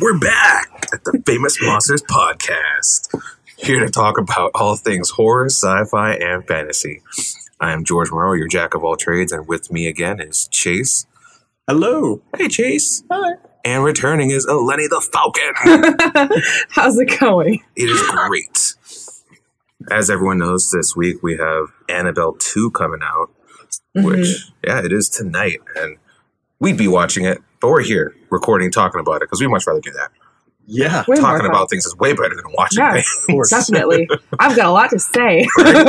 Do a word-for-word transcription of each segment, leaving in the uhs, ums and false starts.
We're back at the Famous Monsters Podcast, here to talk about all things horror, sci-fi, and fantasy. I am George Moreau, your jack of all trades, and with me again is Chase. Hello. Hey, Chase. Hi. And returning is Eleni the Falcon. How's it going? It is great. As everyone knows, this week we have Annabelle two coming out, mm-hmm. which, yeah, it is tonight, and we'd be watching it, but we're here recording, talking about it, because we'd much rather do that. Yeah. Way talking about things is way better than watching yeah, things. Definitely. I've got a lot to say.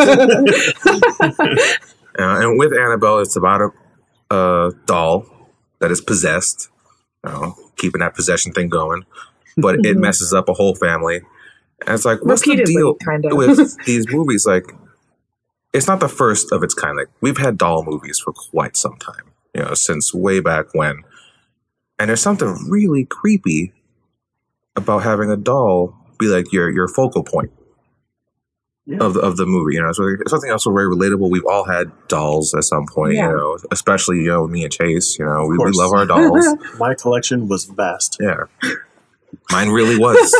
uh, and with Annabelle, it's about a, a doll that is possessed, you know, keeping that possession thing going, but mm-hmm. it messes up a whole family. And it's like, what's the deal kind of. with these movies? Like, it's not the first of its kind. Like, we've had doll movies for quite some time, you know, since way back when. And there's something really creepy about having a doll be like your your focal point yeah. of the, of the movie, you know. So it's something also very relatable. We've all had dolls at some point, yeah. you know, especially, you know, me and Chase, you know, we, we love our dolls. My collection was vast. Yeah. Mine really was.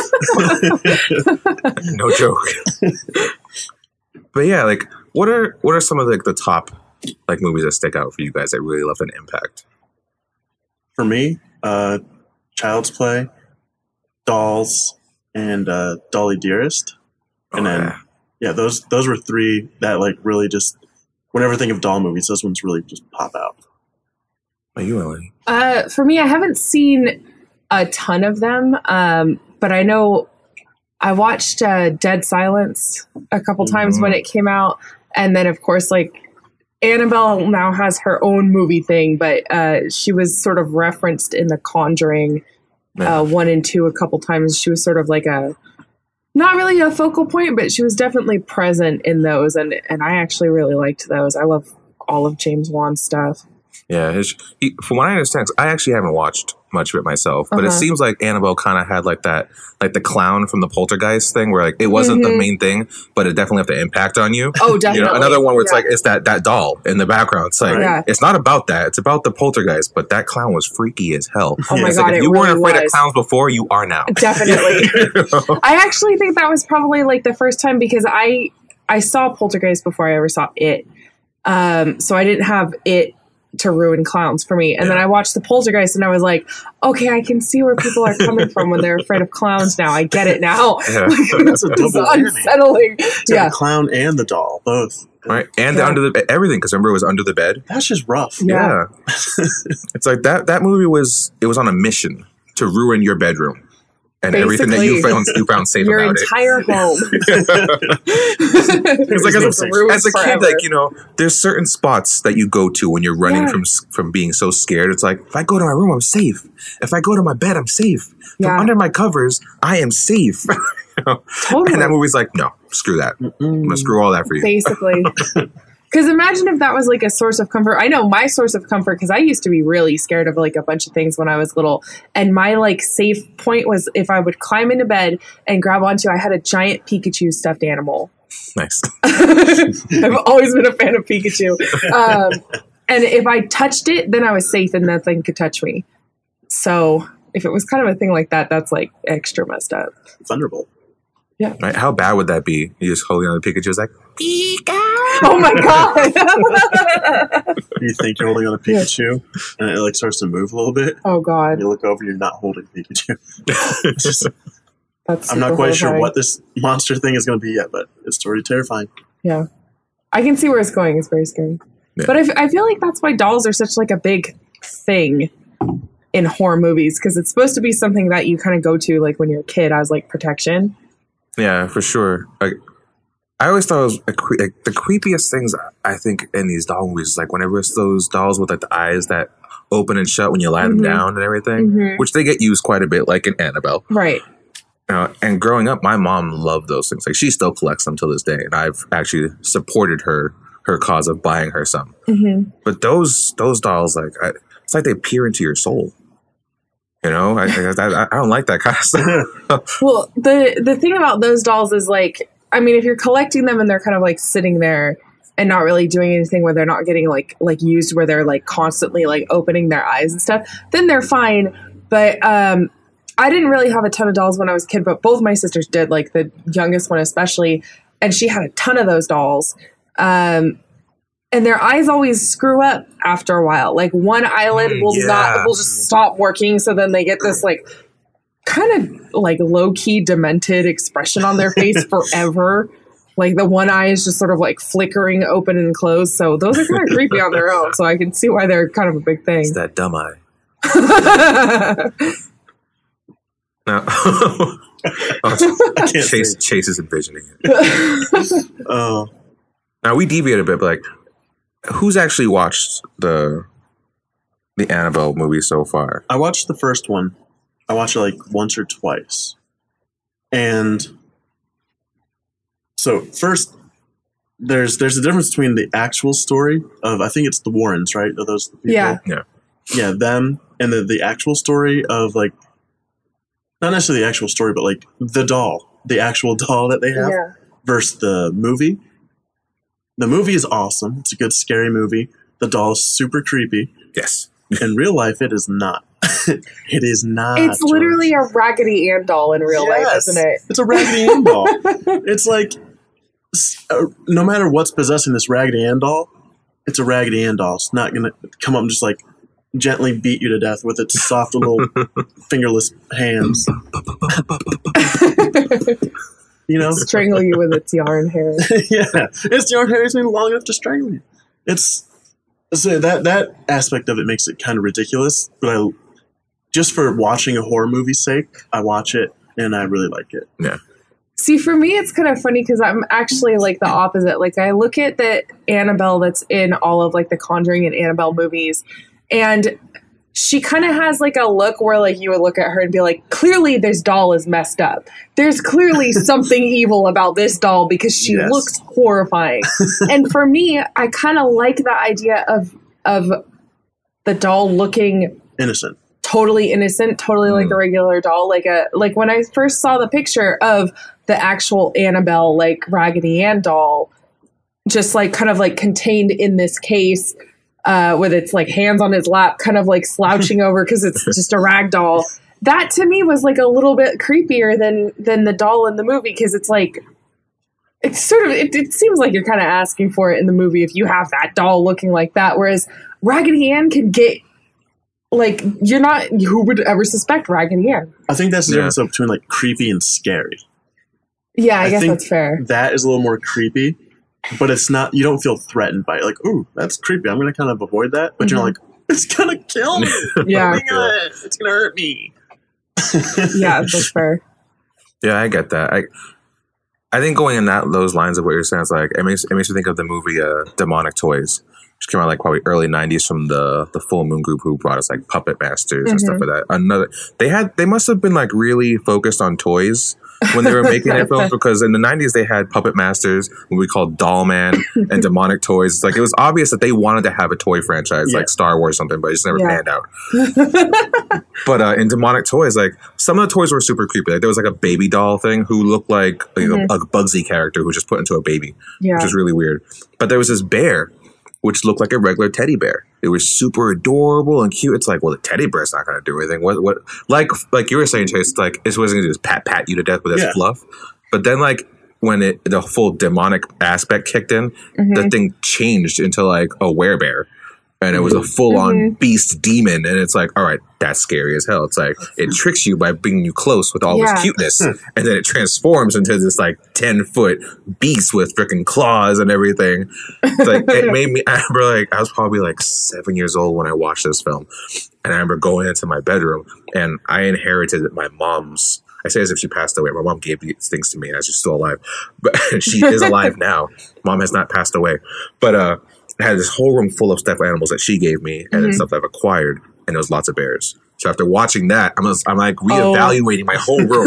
No joke. But yeah, like, what are what are some of like the top like movies that stick out for you guys that really left an impact? For me, uh, Child's Play, Dolls, and uh, Dolly Dearest, and oh, then yeah. yeah, those those were three that like really just whenever I think of doll movies, those ones really just pop out. Are you Eleni? Uh, for me, I haven't seen a ton of them, um, but I know I watched uh, Dead Silence a couple times mm-hmm. when it came out, and then of course like Annabelle now has her own movie thing, but uh, she was sort of referenced in The Conjuring uh, one and two a couple times. She was sort of like a, not really a focal point, but she was definitely present in those, and and I actually really liked those. I love all of James Wan's stuff. Yeah, his, he, from what I understand, I actually haven't watched much of it myself, but uh-huh. it seems like Annabelle kind of had like that, like the clown from the Poltergeist thing, where like it wasn't mm-hmm. the main thing, but it definitely left an impact on you. Oh, definitely. You know, another one where it's yeah. like it's that that doll in the background. It's like yeah. it's not about that; it's about the Poltergeist. But that clown was freaky as hell. Oh my it's god! Like, if it you really weren't afraid was. of clowns before, you are now. Definitely. You know? I actually think that was probably like the first time because I I saw Poltergeist before I ever saw It, um, so I didn't have It to ruin clowns for me. And yeah. then I watched the Poltergeist and I was like, okay, I can see where people are coming from when they're afraid of clowns now. I get it now. Yeah. That's a double unsettling. Yeah. The clown and the doll, both. Right. And yeah. the, under the everything, because remember it was under the bed. That's just rough. Yeah. yeah. It's like that that movie was it was on a mission to ruin your bedroom. And basically, everything that you found, you found safe your about entire it. home. It's like as, a, as a kid, like, you know, there's certain spots that you go to when you're running yeah. from from being so scared. It's like, if I go to my room, I'm safe. If I go to my bed, I'm safe. Yeah. From under my covers, I am safe. You know? Totally. And that movie's like, no, screw that. Mm-mm. I'm gonna screw all that for you. Basically. Because imagine if that was like a source of comfort. I know my source of comfort because I used to be really scared of like a bunch of things when I was little. And my like safe point was if I would climb into bed and grab onto, I had a giant Pikachu stuffed animal. Nice. I've always been a fan of Pikachu. Um, and if I touched it, then I was safe and nothing could touch me. So if it was kind of a thing like that, that's like extra messed up. Thunderbolt. Yeah. Right? How bad would that be? You just holding on to Pikachu, it's like, Pika! Oh my god! You think you're holding on a Pikachu, and it like starts to move a little bit. Oh god! And you look over, you're not holding Pikachu. Just, That's I'm not quite sure what this monster thing is going to be yet, but it's already terrifying. Yeah, I can see where it's going. It's very scary. Yeah. But I, f- I feel like that's why dolls are such like a big thing in horror movies because it's supposed to be something that you kind of go to like when you're a kid as like protection. Yeah, for sure. Like, I always thought it was a cre- like, the creepiest things I think in these doll movies is like whenever it's those dolls with like the eyes that open and shut when you lie mm-hmm. them down and everything, mm-hmm. which they get used quite a bit, like in Annabelle. Right. You know, and growing up, my mom loved those things. Like she still collects them to this day, and I've actually supported her her cause of buying her some. Mm-hmm. But those those dolls, like I, it's like they peer into your soul. You know, I, I I don't like that kind of stuff. Well, the the thing about those dolls is like, I mean, if you're collecting them and they're kind of like sitting there and not really doing anything where they're not getting like like used where they're like constantly like opening their eyes and stuff, then they're fine. But um, I didn't really have a ton of dolls when I was a kid, but both my sisters did, like the youngest one especially, and she had a ton of those dolls. Um, and their eyes always screw up after a while. Like one eyelid Mm, will yeah. not will just stop working, so then they get this like kind of like low key demented expression on their face forever. Like the one eye is just sort of like flickering open and closed. So those are kind of creepy on their own. So I can see why they're kind of a big thing. It's that dumb eye. No. oh, Chase, Chase is envisioning it. Oh. Now we deviate a bit, but like, who's actually watched the the Annabelle movie so far? I watched the first one. I watched it like once or twice. And so first there's there's a difference between the actual story of, I think it's the Warrens, right? Are those the people? Yeah. Yeah. Yeah, them, and the, the actual story of like, not necessarily the actual story, but like the doll, the actual doll that they have Yeah. versus the movie. The movie is awesome. It's a good scary movie. The doll is super creepy. Yes. In real life, it is not. It is not. It's George. literally a Raggedy Ann doll in real life, Yes. isn't it? It's a Raggedy Ann doll. It's like, s- uh, no matter what's possessing this Raggedy Ann doll, it's a Raggedy Ann doll. It's not going to come up and just like gently beat you to death with its soft little fingerless hands. You know? Strangle you with its yarn hair. Yeah. It's your hair isn't long enough to strangle you. It's so that that aspect of it makes it kind of ridiculous, but I just for watching a horror movie's sake, I watch it and I really like it. Yeah. See, for me, it's kind of funny because I'm actually like the opposite. Like, I look at the Annabelle that's in all of like the Conjuring and Annabelle movies, and she kind of has like a look where like you would look at her and be like, clearly this doll is messed up. There's clearly something evil about this doll because she Yes. looks horrifying. And for me, I kind of like the idea of of the doll looking Innocent. totally innocent, totally like a regular doll. Like a like when I first saw the picture of the actual Annabelle, like Raggedy Ann doll, just like kind of like contained in this case, uh, with its like hands on his lap, kind of like slouching over because it's just a rag doll. That to me was like a little bit creepier than than the doll in the movie because it's like it's sort of it, it seems like you're kind of asking for it in the movie if you have that doll looking like that, whereas Raggedy Ann can get like you're not who would ever suspect Raggedy Ann. I think that's the Yeah. difference though, between like creepy and scary. Yeah, I, I guess think that's fair. That is a little more creepy, but it's not. You don't feel threatened by it. Like, ooh, that's creepy. I'm going to kind of avoid that. But Mhm. you're like, it's going to kill me. Yeah. Oh my God, it's going to hurt me. Yeah, that's fair. Yeah, I get that. I I think going in that those lines of what you're saying is like it makes it makes me think of the movie uh, Demonic Toys, which came out like probably early nineties from the the Full Moon Group who brought us like Puppet Masters and stuff like that. Another they had they must have been like really focused on toys when they were making their films because in the nineties they had Puppet Masters, what we called Doll Man and Demonic Toys. It's like it was obvious that they wanted to have a toy franchise Yeah. like Star Wars or something, but it just never Yeah. panned out. But uh, in Demonic Toys, like some of the toys were super creepy. Like there was like a baby doll thing who looked like, like Mhm. a, a Bugsy character who was just put into a baby, Yeah. which was really weird. But there was this bear which looked like a regular teddy bear. It was super adorable and cute. It's like, well, the teddy bear's not going to do anything. What, what, like, like you were saying, Chase, like, it's what it's going to do is pat, pat you to death with its Yeah. fluff. But then, like, when it, the full demonic aspect kicked in, Mhm. the thing changed into like a werebear. And it was a full on Mhm. beast demon. And it's like, all right, that's scary as hell. It's like, it tricks you by bringing you close with all Yeah. this cuteness. And then it transforms into this like ten foot beast with freaking claws and everything. It's like, it made me, I remember like, I was probably like seven years old when I watched this film. And I remember going into my bedroom and I inherited my mom's, I say as if she passed away. My mom gave these things to me and she's still alive. But she is alive now. Mom has not passed away. But, uh, I had this whole room full of stuffed animals that she gave me and then Mhm. stuff I've acquired, and there was lots of bears. So after watching that, I'm just, I'm like reevaluating my whole room.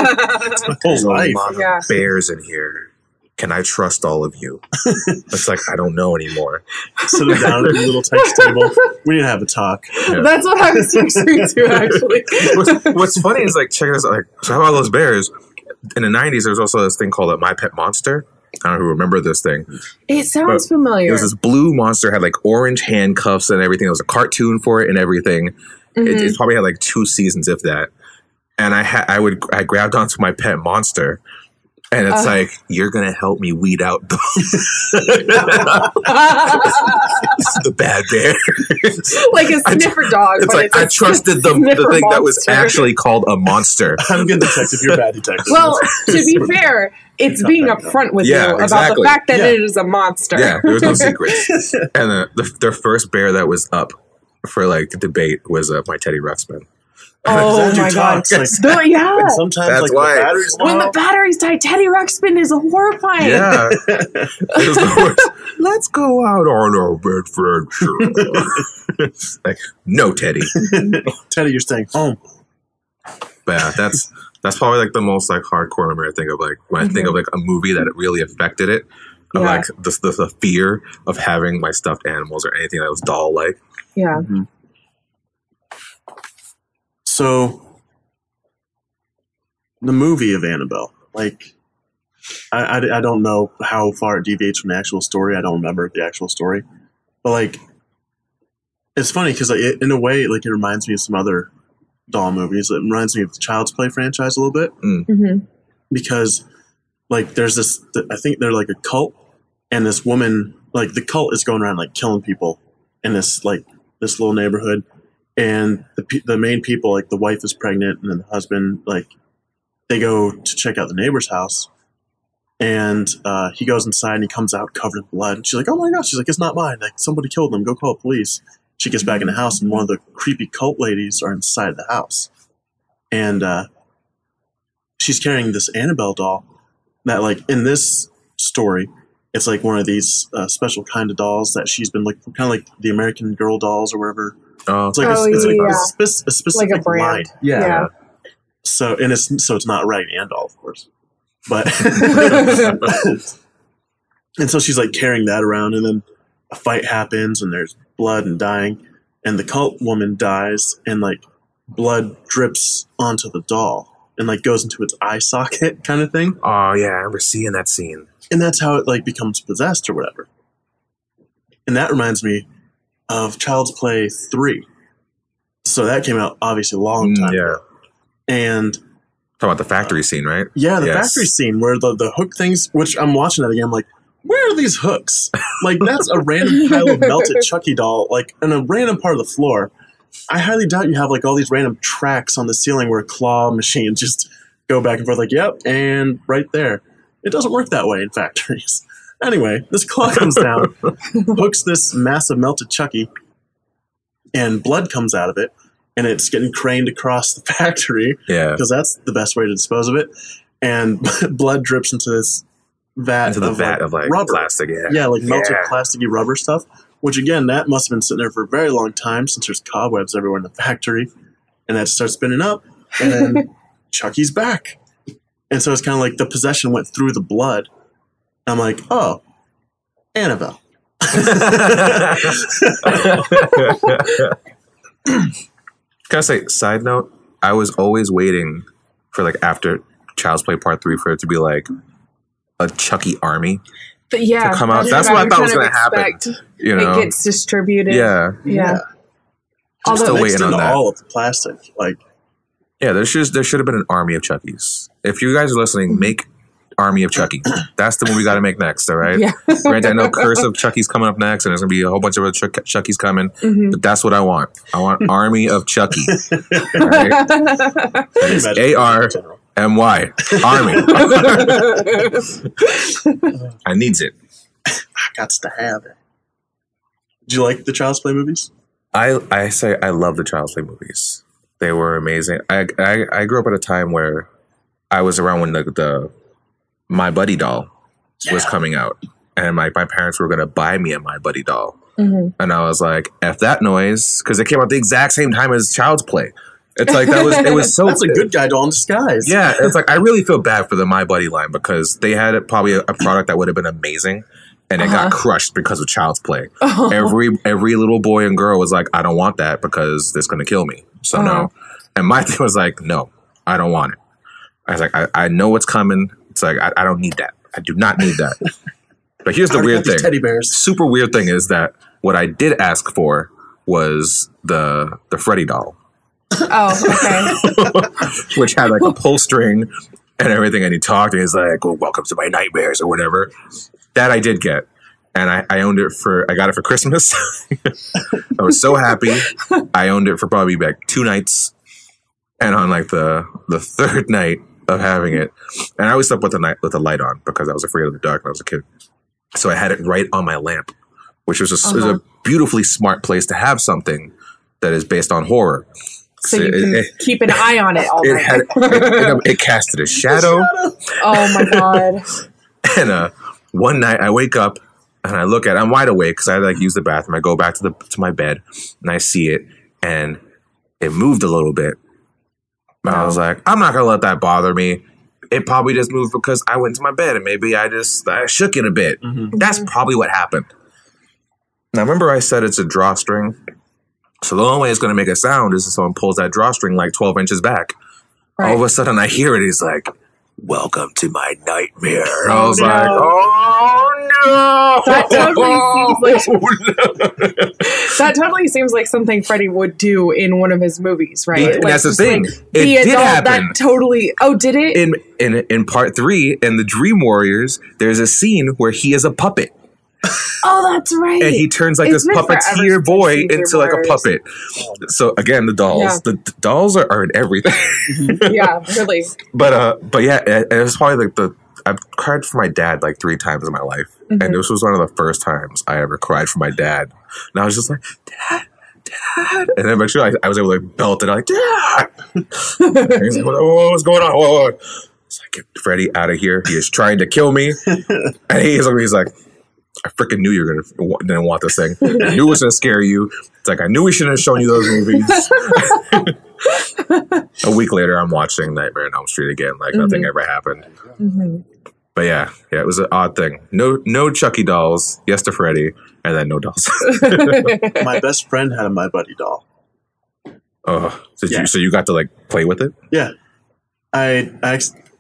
My whole There's a life. lot of Yeah. bears in here. Can I trust all of you? It's like I don't know anymore. Sit them down at a little text table. We need to have a talk. Yeah. That's what I was picturing too, actually. What's, what's funny is like check this out. Like so I have all those bears. In the nineties, there was also this thing called a My Pet Monster. I don't know who remember this thing. It sounds But familiar. It was this blue monster, had like orange handcuffs and everything. There was a cartoon for it and everything. It, Mhm. it probably had like two seasons, if that. and I had I would I grabbed onto my pet monster. And it's uh, like, you're going to help me weed out the, the bad bear. Like a sniffer dog. It's like, it's I trusted the, the thing monster. That was actually called a monster. I'm good detective, you're bad detective. Well, to be fair, it's being upfront with yeah, you about exactly. the fact that yeah. it is a monster. Yeah, there was no secrets. And the, the, the first bear that was up for like debate was uh, my Teddy Ruxpin. Oh my god! Like, the, yeah, and sometimes That's like why. the batteries when the batteries die, Teddy Ruxpin is horrifying. Yeah, let's go out on our adventure. Like, no, Teddy. Teddy, you're staying home. But yeah, that's that's probably like the most like hardcore memory I think of. Like when mm-hmm. I think of like a movie that it really affected it. Of, yeah. Like the, the the fear of having my stuffed animals or anything that was doll like. Yeah. Mm-hmm. So, the movie of Annabelle, like, I, I, I don't know how far it deviates from the actual story. I don't remember the actual story. But, like, it's funny because, like, it, in a way, like, it reminds me of some other doll movies. It reminds me of the Child's Play franchise a little bit. Mm. Mm-hmm. Because, like, there's this, I think they're, like, a cult, and this woman, like, the cult is going around, like, killing people in this, like, this little neighborhood. And the the main people, like the wife is pregnant, and then the husband, like they go to check out the neighbor's house, and uh, he goes inside and he comes out covered in blood. And she's like, "Oh my gosh!" She's like, "It's not mine. Like somebody killed them. Go call the police." She gets back in the house, and one of the creepy cult ladies are inside the house, and uh, she's carrying this Annabelle doll. That, like in this story, it's like one of these uh, special kind of dolls that she's been like, kind of like the American Girl dolls or whatever. Oh, it's like, oh, a, it's like yeah. a, spe- a specific like a brand. line. Yeah. yeah. So and it's so it's not Raggedy Ann doll, of course, but and so she's like carrying that around, and then a fight happens, and there's blood and dying, and the cult woman dies, and like blood drips onto the doll, and like goes into its eye socket, kind of thing. Oh yeah, I remember seeing that scene, and that's how it like becomes possessed or whatever. And that reminds me of Child's Play three. So that came out obviously a long time mm, yeah. ago. And talking about the factory uh, scene, right? Yeah, the yes. factory scene where the, the hook things, which I'm watching that again, I'm like, where are these hooks? Like, that's a random pile of melted Chucky doll, like, in a random part of the floor. I highly doubt you have, like, all these random tracks on the ceiling where claw machines just go back and forth, like, yep, and right there. It doesn't work that way in factories. Anyway, this claw comes down, hooks this massive melted Chucky, and blood comes out of it, and it's getting craned across the factory. Yeah. Because that's the best way to dispose of it. And blood drips into this vat into the of, vat like, of like rubber. plastic. Yeah. Yeah, like melted yeah. plasticky rubber stuff. Which again, that must have been sitting there for a very long time since there's cobwebs everywhere in the factory. And that starts spinning up, and then Chucky's back. And so it's kind of like the possession went through the blood. I'm like, oh, Annabelle. Can I say, side note, I was always waiting for like after Child's Play Part three for it to be like a Chucky army but yeah, to come out. That's what I thought was going to happen. You know, it gets distributed. Yeah. Yeah. yeah. I'm still waiting on that. All of the plastic. Like, yeah, there should, there should have been an army of Chuckies. If you guys are listening, make Army of Chucky. That's the one we got to make next, all right? Yeah. Granted, I know Curse of Chucky's coming up next, and there's going to be a whole bunch of other Chuck- Chucky's coming, mm-hmm. but that's what I want. I want Army of Chucky. All right? That is A R M Y. Army. I needs it. I got to have it. Did you like the Child's Play movies? I, I say I love the Child's Play movies. They were amazing. I, I, I grew up at a time where I was around when the, the My Buddy doll yeah. was coming out, and my, my parents were going to buy me a My Buddy doll. Mm-hmm. And I was like, F that noise, because it came out the exact same time as Child's Play. It's like, that was, it was so. That's a good guy doll in disguise. Yeah. It's like, I really feel bad for the My Buddy line because they had probably a, a product that would have been amazing, and it uh-huh. got crushed because of Child's Play. Oh. Every, every little boy and girl was like, I don't want that because it's going to kill me. So uh-huh. no. And my thing was like, no, I don't want it. I was like, I, I know what's coming. It's like, I, I don't need that. I do not need that. But here's the weird thing. Teddy bears. Super weird thing is that what I did ask for was the the Freddy doll. Oh, okay. Which had like a pull string and everything, and he talked, and he's like, well, welcome to my nightmares, or whatever. That I did get. And I, I owned it for, I got it for Christmas. I was so happy. I owned it for probably like two nights. And on like the the third night of having it, and I always slept with the night with the light on because I was afraid of the dark when I was a kid. So I had it right on my lamp, which was a, uh-huh. was a beautifully smart place to have something that is based on horror. So you can it, keep an eye on it all it night. Had, it, it, it casted a shadow. Oh my God. And uh, one night I wake up and I look at it. I'm wide awake because I like use the bathroom. I go back to the to my bed and I see it, and it moved a little bit. And I was like, I'm not going to let that bother me. It probably just moved because I went to my bed and maybe I just I shook it a bit. Mm-hmm. That's probably what happened. Now, remember I said it's a drawstring? So the only way it's going to make a sound is if someone pulls that drawstring like twelve inches back. Right. All of a sudden I hear it. He's like, welcome to my nightmare. Oh, I was no. like, oh no. That totally seems like no. That totally seems like something Freddy would do in one of his movies, right? Like, that's the thing. Like, it the did adult, happen. That totally. Oh, did it? In in in part three, in the Dream Warriors, there's a scene where he is a puppet. Oh, that's right. And he turns like it's this puppeteer boy into like a puppet. So again, the dolls, yeah. the, the dolls are, are in everything. Yeah, really. But uh, but yeah, it, it was probably like the I've cried for my dad like three times in my life, mm-hmm. and this was one of the first times I ever cried for my dad. And I was just like, Dad, Dad, and then eventually I, I was able to like belt it out, like Dad. And he's like, what, what's going on? Whoa, whoa. It's like, get Freddy out of here. He is trying to kill me. And he's like, he's like. I freaking knew you were gonna didn't want this thing. I knew it was gonna scare you. It's like I knew we shouldn't have shown you those movies. A week later, I'm watching Nightmare on Elm Street again, like mm-hmm. nothing ever happened. Mm-hmm. But yeah, yeah, it was an odd thing. No, no Chucky dolls. Yes to Freddy, and then no dolls. My best friend had a My Buddy doll. Oh, so yeah. you so you got to like play with it? Yeah, I I,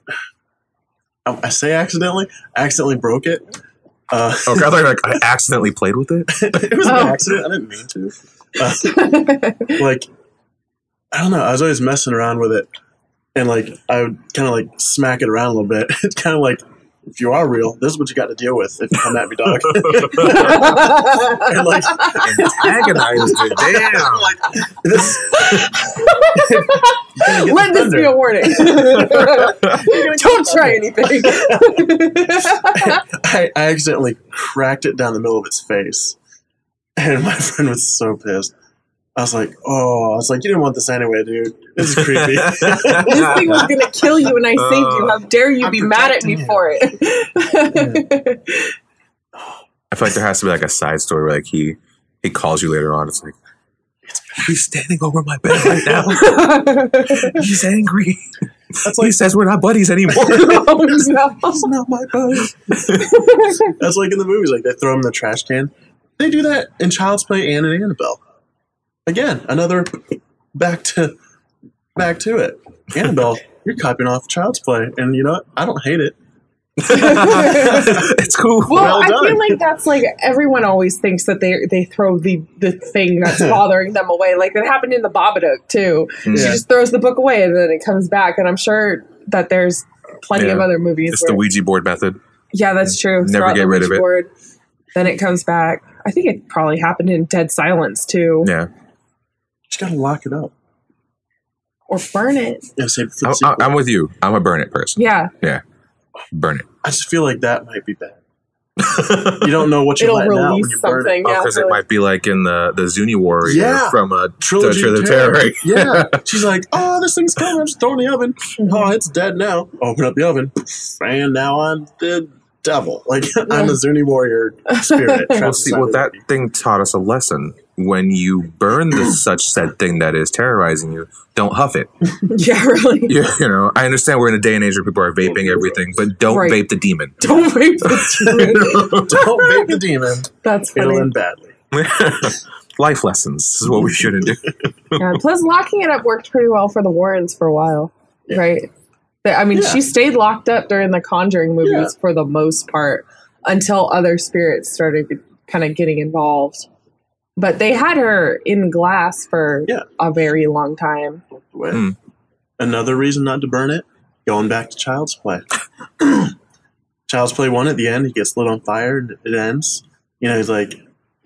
I say accidentally. I accidentally broke it. Uh, okay, I thought like I accidentally played with it. It was oh. an accident. I didn't mean to. Uh, like, I don't know. I was always messing around with it, and like I would kind of like smack it around a little bit. It's kind of like, if you are real, this is what you got to deal with if you come at me, dog. And like antagonized it. Damn. Like, this, let this be a warning. Don't try anything. I, I accidentally cracked it down the middle of its face, and my friend was so pissed. I was like, oh, I was like, you didn't want this anyway, dude. This is creepy. This thing was going to kill you and I saved uh, you. How dare you I'm be mad at me you. for it? I feel like there has to be like a side story where like he, he calls you later on. It's like, he's standing over my bed right now. He's angry. That's like, he says we're not buddies anymore. Oh, he's, not, he's not my buddy. That's like in the movies, like they throw him in the trash can. They do that in Child's Play and in Annabelle. Again, another back to back to it. Annabelle, you're copying off Child's Play, and you know what? I don't hate it. It's cool. Well, well I feel like that's like everyone always thinks that they they throw the the thing that's bothering them away. Like that happened in the Babadook too. Yeah. She just throws the book away and then it comes back. And I'm sure that there's plenty yeah. of other movies. It's where, the Ouija board method. Yeah, that's true. Never Throw get rid of it. Board, then it comes back. I think it probably happened in Dead Silence too. Yeah. Just gotta lock it up. Or burn it. Yeah, save it for the I, I'm with you. I'm a burn it person. Yeah. Yeah. Burn it. I just feel like that might be bad. You don't know what you're It'll letting out when you burn something. it. Oh, because yeah, it might be like in the, the Zuni Warrior yeah. from a Trilogy Trilogy of Terror. Terror. Yeah. She's like, oh, this thing's coming. I'm just throwing the oven. Oh, it's dead now. Open up the oven. And now I'm the devil. Like, yeah. I'm a Zuni Warrior spirit. Well, see, well, that thing taught us a lesson. When you burn the such said thing that is terrorizing you, don't huff it. Yeah, really. You, you know, I understand we're in a day and age where people are vaping everything, but don't right. vape the demon. Don't vape the demon. Don't vape the demon. That's funny. It'll end badly. Life lessons. This is what we shouldn't do. Yeah, plus, locking it up worked pretty well for the Warrens for a while, yeah. right? I mean, yeah. she stayed locked up during the Conjuring movies yeah. for the most part until other spirits started kind of getting involved. but they had her in glass for Yeah. a very long time. With Mm. another reason not to burn it, going back to Child's Play. Child's Play one at the end, he gets lit on fire and it ends. You know, he's like,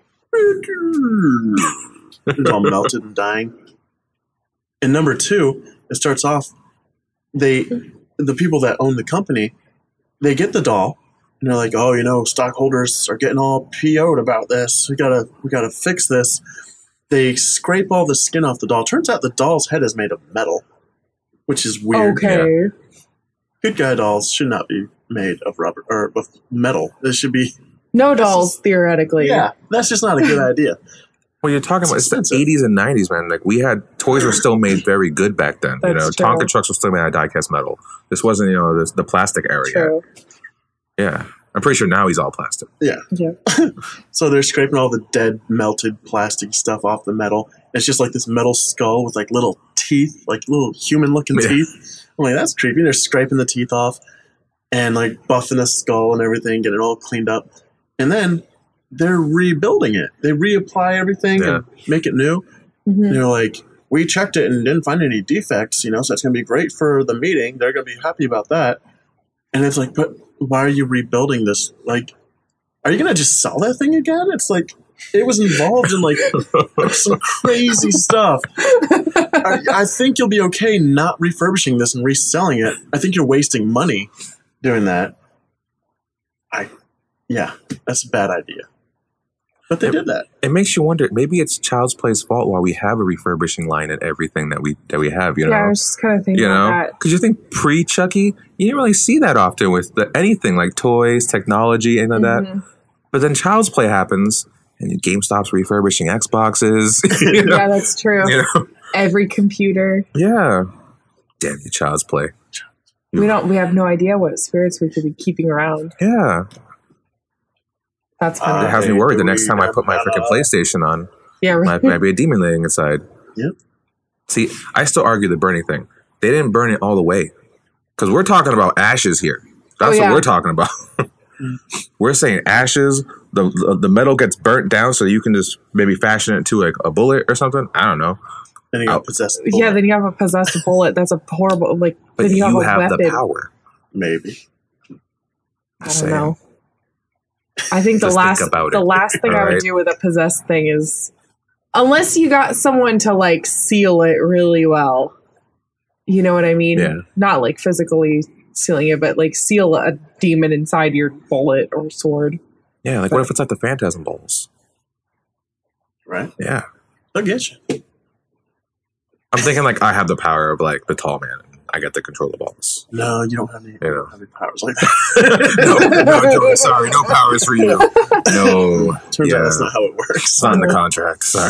it's all melted and dying. And number two, it starts off, they, the people that own the company, they get the doll and they're like, oh, you know, stockholders are getting all P O'd about this. We gotta, we gotta fix this. They scrape all the skin off the doll. Turns out the doll's head is made of metal, which is weird. Okay. Yeah. Good guy dolls should not be made of rubber or of metal. It should be No dolls, theoretically. yeah. That's just not a good idea. Well, you're talking It's about it's the expensive. eighties and nineties, man. Like we had toys were still made very good back then. you know, That's true. Tonka trucks were still made out of die-cast metal. This wasn't, you know, this, the plastic era True. yet. Yeah, I'm pretty sure now he's all plastic. Yeah. Yeah. So they're scraping all the dead, melted plastic stuff off the metal. It's just like this metal skull with like little teeth, like little human-looking Yeah. teeth. I'm like, that's creepy. They're scraping the teeth off and like buffing the skull and everything, getting it all cleaned up. And then they're rebuilding it. They reapply everything Yeah. and make it new. Mhm. And they're like, we checked it and didn't find any defects, you know, so it's going to be great for the meeting. They're going to be happy about that. And it's like, but why are you rebuilding this? Like, are you going to just sell that thing again? It's like, it was involved in like some crazy stuff. I, I think you'll be okay not refurbishing this and reselling it. I think you're wasting money doing that. I, yeah, that's a bad idea. But they Yep. did that. It makes you wonder. Maybe it's Child's Play's fault why we have a refurbishing line at everything that we that we have. You know, Yeah, I was just kind of thinking you know, about that. because you think pre Chucky, you didn't really see that often with the, anything like toys, technology, anything like that. Mhm. But then Child's Play happens, and GameStop's refurbishing Xboxes. you know? Yeah, that's true. You know? Every computer. Yeah. Damn you, Child's Play. We don't. We have no idea what spirits we could be keeping around. Yeah. That's It funny. Uh, has me Hey, worried the do next we time I have put my that, freaking uh, PlayStation on, yeah, right. might, might be a demon laying inside. Yep. See, I still argue the burning thing. They didn't burn it all the way. Because we're talking about ashes here. That's Oh, yeah. what we're talking about. We're saying ashes, the the metal gets burnt down so you can just maybe fashion it into like a bullet or something. I don't know. Then you Oh. got possessed. Yeah, bullet, then you have a possessed bullet. That's a horrible. Like But then you, you, have a have weapon. the power. maybe. I don't Saying. know. I think the Just think last about the it. last thing I would Alright. do with a possessed thing is, unless you got someone to like seal it really well. You know what I mean? Yeah. Not like physically sealing it, but like seal a demon inside your bullet or sword. Yeah, like what if it's like the Phantasm Bowls? Right? Yeah. They'll get you. I'm thinking like I have the power of like the tall man. I get to control the balls. No, you don't have any, you know. don't have any powers like that. no, no, Joey, sorry, no powers for you. No, Turns yeah. out that's not how it works. It's not in the contract. Sorry.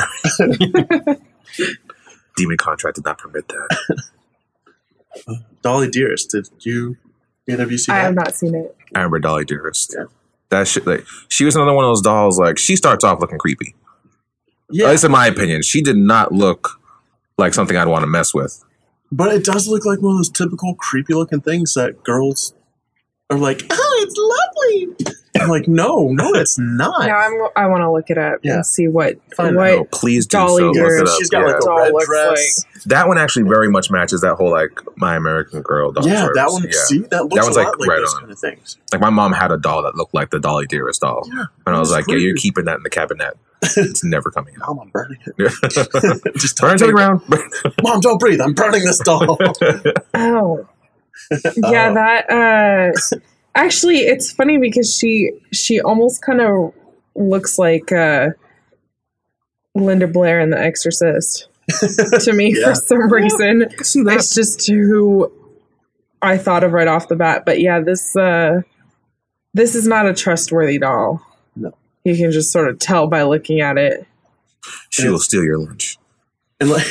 Demon contract did not permit that. Dolly Dearest, did you either of you see I that? have not seen it. I remember Dolly Dearest. Yeah. That shit, like, she was another one of those dolls. Like, she starts off looking creepy. Yeah, At least in my opinion, she did not look like something I'd want to mess with. but it does look like one of those typical creepy looking things that girls are like, oh, it's lovely. I'm like, no, no, it's not. Now I'm, I want to look it up Yeah. and see what Find what No, please do Dolly so. Look Dearest. it up. She's got Yeah. like a Doll red looks dress. That one actually very much matches that whole like My American Girl doll. Yeah, sort of- that one. Yeah. See, that looks That one's, a like, lot like right those on. kind of things. Like my mom had a doll that looked like the Dolly Dearest doll, Yeah, and I was that's like, "Yeah, you're creepy. keeping that in the cabinet. It's never coming out. Mom, I'm burning it. Burn Just to the ground." Mom, don't breathe. I'm burning this doll. Oh, yeah, Oh. that. Uh, actually, it's funny because she she almost kind of looks like uh, Linda Blair in The Exorcist to me Yeah. for some reason. I can see that. It's just who I thought of right off the bat. But yeah, this uh, this is not a trustworthy doll. No. You can just sort of tell by looking at it. She will steal your lunch. And like,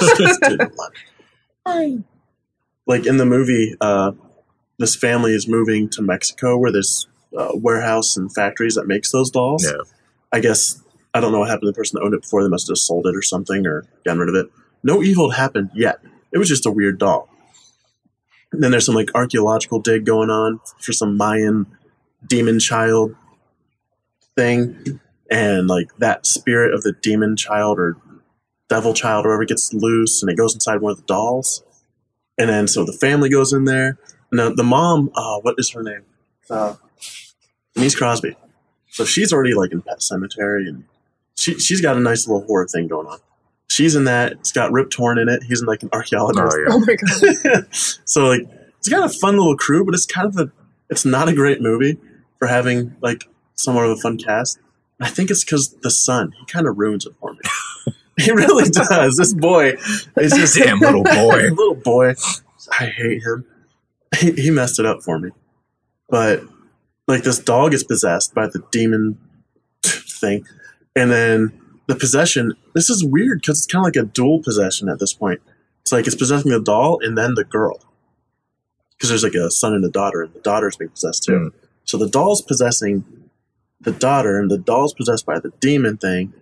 like in the movie, uh, this family is moving to Mexico where there's a warehouse and factories that makes those dolls. Yeah. I guess, I don't know what happened to the person that owned it before. They must have just sold it or something or gotten rid of it. No evil had happened yet. It was just a weird doll. And then there's some like archaeological dig going on for some Mayan demon child thing. and like that spirit of the demon child or devil child or whatever gets loose, and it goes inside one of the dolls. And then so the family goes in there. And the, the mom, uh, what is her name? Uh, Denise Crosby. So she's already like in Pet Sematary, and she she's got a nice little horror thing going on. She's in that. It's got Rip Torn in it. He's in like an archaeologist. Oh, yeah. Oh my god. So like it's got a fun little crew, but it's kind of a it's not a great movie for having like somewhat of a fun cast. I think it's because the son, he kind of ruins it for me. He really does. This boy is just Damn little boy. little boy. I hate him. He, he messed it up for me. But like this dog is possessed by the demon thing, and then the possession. This is weird because it's kind of like a dual possession at this point. It's like it's possessing the doll and then the girl, because there's like a son and a daughter, and the daughter's being possessed too. Mm. So the doll's possessing the daughter, and the doll's possessed by the demon thing,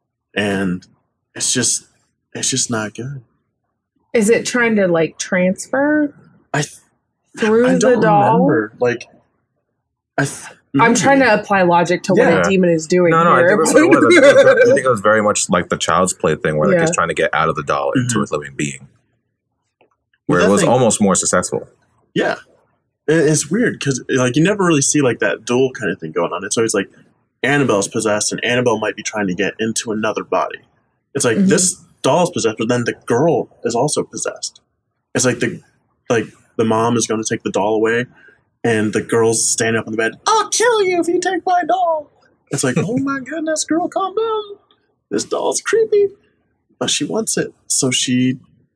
and it's just it's just not good. Is it trying to like transfer I through I don't the doll? remember. Like I. Th- I'm trying to apply logic to Yeah. what a demon is doing. No, no, I here. think, it was, it was, I think it was very much like the Child's Play thing, where like Yeah. it's trying to get out of the doll into Mhm. a living being, where Well, it was that thing- almost more successful. Yeah. It- It's weird because like you never really see like that dual kind of thing going on. It's always like Annabelle's possessed and Annabelle might be trying to get into another body. It's like Mhm. this doll's possessed, but then the girl is also possessed. It's like the like the mom is going to take the doll away, and the girl's standing up on the bed. I'll kill you if you take my doll. It's like, oh my goodness, girl, calm down. This doll's creepy, but she wants it, so she.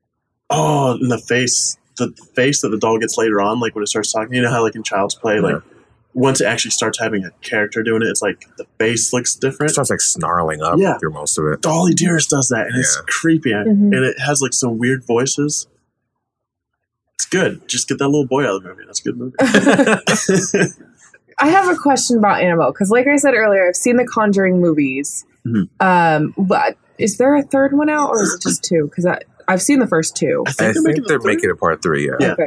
Oh, in the face, the face that the doll gets later on, like when it starts talking. You know how like in Child's Play, like once it actually starts having a character doing it, it's like the face looks It different. starts like snarling up Yeah. through most of it. Dolly Dearest does that, and it's Yeah. creepy, Mhm. and it has like some weird voices. It's good. Just get that little boy out of the movie. That's a good movie. I have a question about Annabelle because, like I said earlier, I've seen the Conjuring movies. Mhm. Um, but is there a third one out, or is it just two? Because I've seen the first two. I I think they're think making, they're the making it part three. Yeah. Yeah. Okay.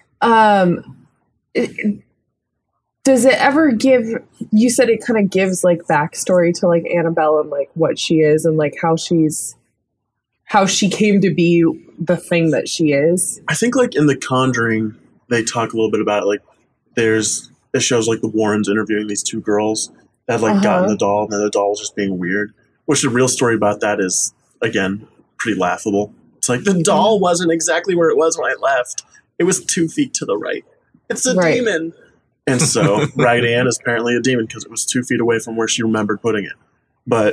Um, it- does it ever give? You said it kind of gives like backstory to like Annabelle and like what she is and like how she's how she came to be the thing that she is. I think like in The Conjuring, they talk a little bit about it. Like there's it shows like the Warrens interviewing these two girls that had like Uh-huh. gotten the doll, and then the doll was just being weird. Which the real story about that is again pretty laughable. It's like the doll wasn't exactly where it was when I left. It was two feet to the right. It's a Right. demon. And so Right Ann is apparently a demon because it was two feet away from where she remembered putting it. But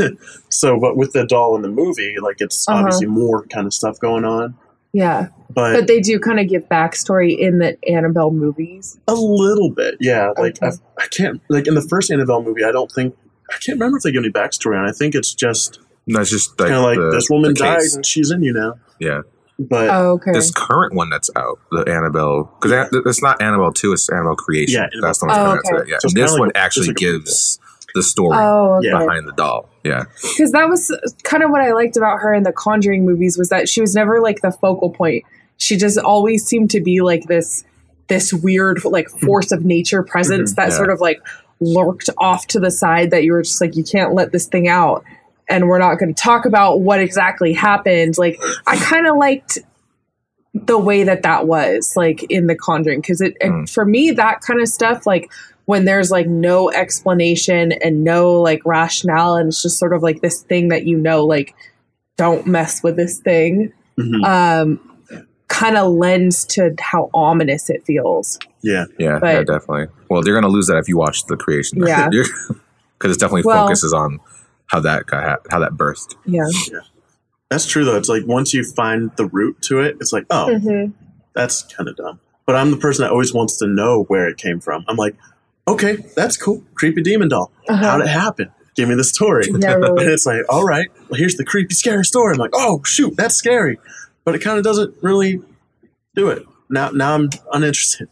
so, but with the doll in the movie, like it's Uh-huh. obviously more kind of stuff going on. Yeah, But, but they do kind of give backstory in the Annabelle movies. a little bit, yeah. Like Okay. I, I can't like in the first Annabelle movie, I don't think I can't remember if they give any backstory on. I think it's just No, it's just like, kind of like the, this woman the died case. and she's in you now. Yeah. But Oh, okay. This current one that's out, the Annabelle, because it's not Annabelle two, it's Annabelle Creation. Yeah, Annabelle- that's the one that's Oh, coming okay. out today. Yeah. So it's And this kinda one like a- actually it's like a gives the story Oh, okay. Yeah. behind the doll. Yeah. Because that was kind of what I liked about her in the Conjuring movies was that she was never like the focal point. She just always seemed to be like this this weird like force of nature presence that Yeah. sort of like lurked off to the side that you were just like, you can't let this thing out, and we're not going to talk about what exactly happened. Like I kind of liked the way that that was like in the Conjuring, because it and Mm. for me that kind of stuff, like when there's like no explanation and no like rationale, and it's just sort of like this thing that you know, like don't mess with this thing, mhm, um kind of lends to how ominous it feels. yeah, Yeah, But- yeah, definitely. Well, you're going to lose that if you watch the Creation. Yeah. Because it definitely Well- focuses on how that got, how that birthed. Yeah. that's true though. It's like once you find the root to it, it's like, oh, Mhm. that's kind of dumb. But I'm the person that always wants to know where it came from. I'm like, okay, that's cool. Creepy demon doll. Uh-huh. How'd it happen? Give me the story. Yeah, really. And it's like, all right, well, here's the creepy, scary story. I'm like, oh, shoot, that's scary. But it kind of doesn't really do it. Now, now I'm uninterested.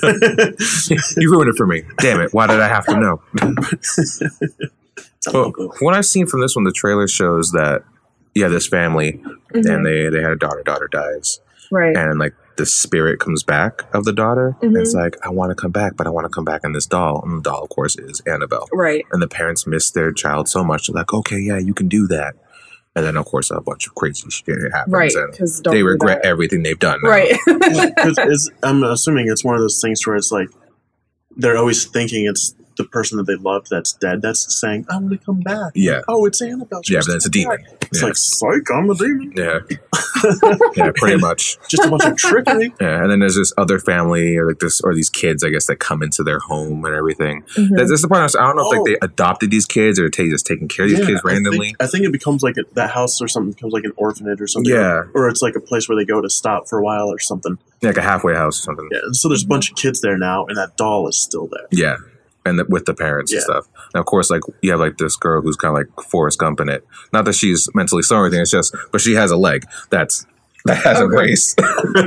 You ruined it for me. Damn it. Why did I have to know? It's Well, unbelievable. what I've seen from this one, the trailer shows that, yeah, this family, Mhm. and they, they had a daughter, daughter dies. Right. And like the spirit comes back of the daughter. Mhm. And it's like, I want to come back, but I want to come back in this doll. And the doll, of course, is Annabelle. Right. And the parents miss their child so much. They're like, okay, yeah, you can do that. And then, of course, a bunch of crazy shit happens. Right. And Because they regret everything they've done now. Right. It's, it's, I'm assuming it's one of those things where it's like they're always thinking it's the person that they loved that's dead that's saying, I'm going to come back. Yeah. Oh, it's Annabelle. Yeah, but it's a demon. It's Yeah. like, psych, I'm a demon. Yeah. Yeah, pretty much. Just a bunch of trickery. Yeah, and then there's this other family, or like this, or these kids, I guess, that come into their home and everything. Mhm. That's, that's the part. I, was, I don't know if Oh. like they adopted these kids or they just taking care of these Yeah, kids randomly. I think, I think it becomes like a, that house or something becomes like an orphanage or something. Yeah. Or it's like a place where they go to stop for a while or something. Like a halfway house or something. Yeah. And so there's a bunch of kids there now, and that doll is still there. Yeah. And the, with the parents and Yeah. stuff. And of course, like you have like this girl who's kind of like Forrest Gump in it. Not that she's mentally slow or anything. It's just, but she has a leg that's that has a Okay. race.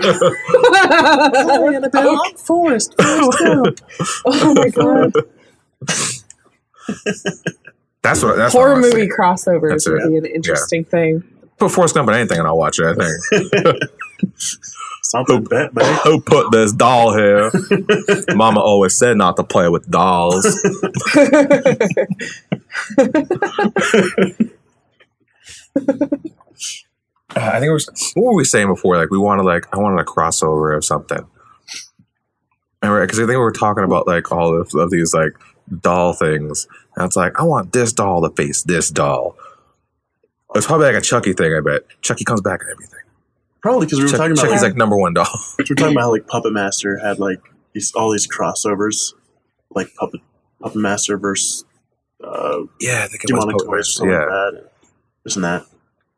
Hi, Annabelle. I'm Forrest. Forrest Gump. Oh my god. That's what. That's Horror what I'm movie saying. crossovers That's would it. be an interesting thing. Put Forrest Gump in anything, and I'll watch it. I think. Something bet, man. Who put this doll here? Mama always said not to play with dolls. I think it was, what were we saying before? Like we wanted like I wanted a crossover or something. Because I think we were talking about like all of, of these like doll things. And it's like, I want this doll to face this doll. It's probably like a Chucky thing, I bet. Chucky comes back and everything. Probably because we were Chuck, talking about Chucky's like, like number one doll. we were talking about how like Puppet Master had like these all these crossovers, like Puppet Puppet Master versus uh, Yeah, I think it was Demonic Puppet Toys or Master. something Yeah. like that. And this and that.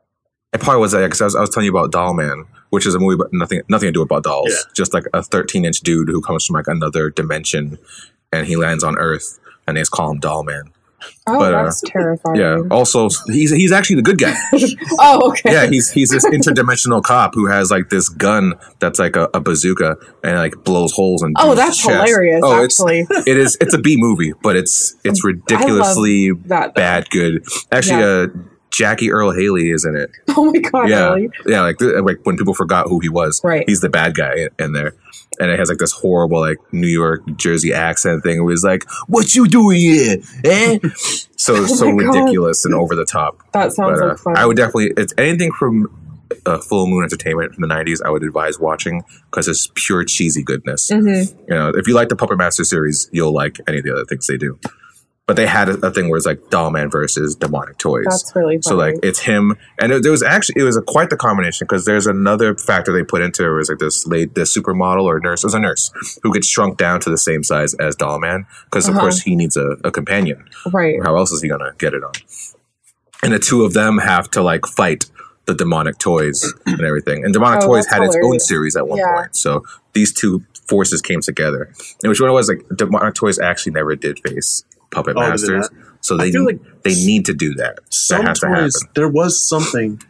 It probably was that because I was, I was telling you about Doll Man, which is a movie but nothing nothing to do about dolls. Yeah. Just like a thirteen inch dude who comes from like another dimension, and he lands on Earth, and they just call him Doll Man. Oh, But, uh, that's terrifying. Yeah. Also, he's he's actually the good guy. Oh, okay. Yeah, he's he's this interdimensional cop who has like this gun that's like a, a bazooka and like blows holes in. Oh, dudes' that's chests. hilarious, Oh, actually. it's it is it's a B movie, but it's it's ridiculously that. bad good. Actually, Yeah. uh, Jackie Earl Haley is in it. Oh my god, Yeah, really? yeah, like th- like when people forgot who he was, Right. He's the bad guy in, in there, and it has like this horrible like New York Jersey accent thing. Where he's like, "What you doing here?" Eh? So Oh so my God. ridiculous and over the top. That sounds But uh, like fun. I would definitely it's anything from uh, Full Moon Entertainment from the nineties. I would advise watching because it's pure cheesy goodness. Mhm. You know, if you like the Puppet Master series, you'll like any of the other things they do. But they had a, a thing where it's like Doll Man versus Demonic Toys. That's really funny. So like it's him, and it, there was actually it was a, quite the combination because there's another factor they put into it was like this late this supermodel or nurse. It was a nurse who gets shrunk down to the same size as Doll Man because of Uh-huh. course he needs a, a companion. right. How else is he gonna get it on? And the two of them have to like fight the Demonic Toys and everything. And Demonic Oh, Toys that's had its own hilarious. series at one Yeah. point. So these two forces came together. And which one it was like Demonic Toys actually never did face Puppet Oh, they did Masters. not? So I they feel like they need to do that. Some that has to happen. toys, there was something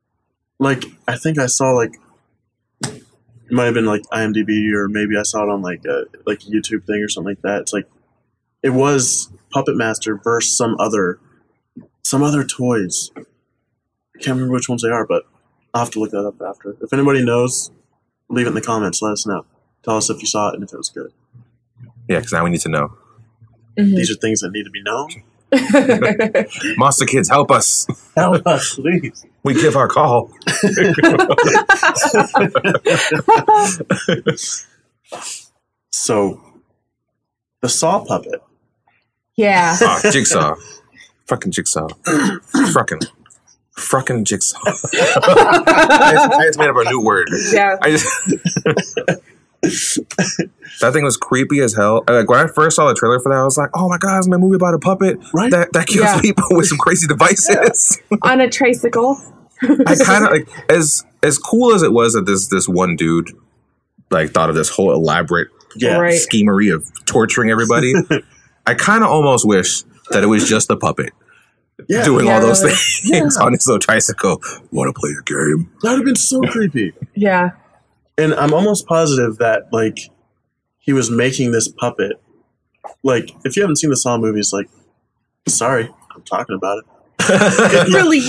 like I think I saw like it might have been like IMDb or maybe I saw it on like a like a YouTube thing or something like that. It's like it was Puppet Master versus some other some other toys. I can't remember which ones they are, but I'll have to look that up after. If anybody knows, leave it in the comments. Let us know. Tell us if you saw it and if it was good. Yeah, because now we need to know. Mhm. These are things that need to be known. Monster Kids, help us. Help us, please. We give our call. So, the Saw puppet. yeah. Ah, Jigsaw. Fucking Jigsaw. Fucking. Fucking Jigsaw. I, just, I just made up a new word. Yeah. I just that thing was creepy as hell. Like when I first saw the trailer for that, I was like, "Oh my god, it's my movie about a puppet Right? that that kills Yeah. people with some crazy devices." On a tricycle. I kind of like as as cool as it was that this this one dude like thought of this whole elaborate Yeah. Right. schemery of torturing everybody. I kind of almost wish that it was just the puppet Yeah. doing all those Yeah. things Yeah. on his little tricycle. Want to play a game? That would have been so creepy. Yeah. And I'm almost positive that, like, he was making this puppet. Like, if you haven't seen the Saw movies, like, sorry, I'm talking about it. Really, you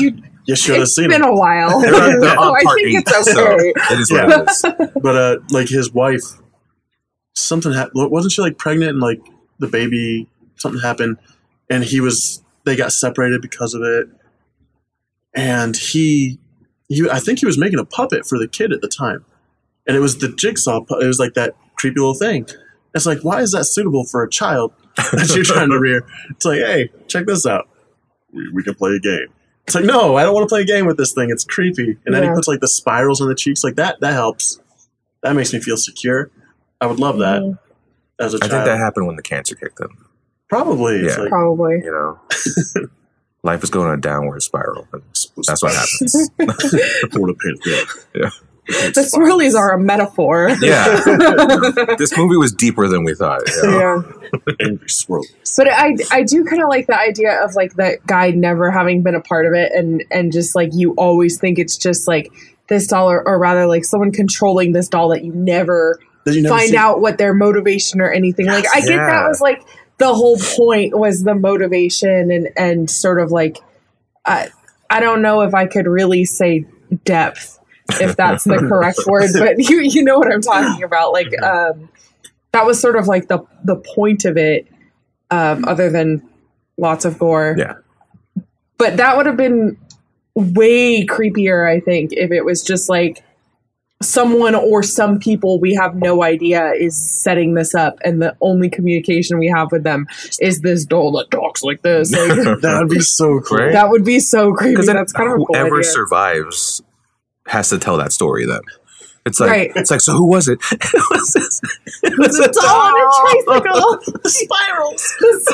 You should have It's seen been him. a while. They're on- they're so on I part think eight, it's so okay. it is what it is. But uh, like his wife, something happened. Wasn't she like pregnant and like the baby? Something happened, and he was. They got separated because of it. And he, he, I think he was making a puppet for the kid at the time, and it was the jigsaw. Pu- it was like that creepy little thing. It's like, why is that suitable for a child that you're trying to rear? It's like, hey, check this out. We, we can play a game. It's like, no, I don't want to play a game with this thing. It's creepy. And then Yeah. he puts like the spirals on the cheeks, like that. That helps. That makes me feel secure. I would love that Mhm. as a I child. think that happened when the cancer kicked in. Probably. It's Yeah. like, Probably. You know, life is going on a downward spiral. And that's what happens. I want to paint it. Yeah. The swirlies are a metaphor. Yeah. This movie was deeper than we thought. You know? Yeah. Angry swirl. But I, I do kind of like the idea of like that guy never having been a part of it, and and just like you always think it's just like this doll, or, or rather like someone controlling this doll that you never Did you never find see- out what their motivation or anything. Like I get Yeah. that was like the whole point was the motivation and and sort of like I I don't know if I could really say depth if that's the correct word, but you you know what I'm talking about. Like um, that was sort of like the the point of it. Um, other than lots of gore. Yeah. But that would have been way creepier, I think, if it was just like someone or some people we have no idea is setting this up, and the only communication we have with them is this doll that talks like this. Like, That would be so cool. Right? that would be so creepy. Because then That's kind of a cool whoever idea. survives has to tell that story then. It's like, Right. it's like, so who was it? It was this- it was The doll on a tricycle. The spirals. The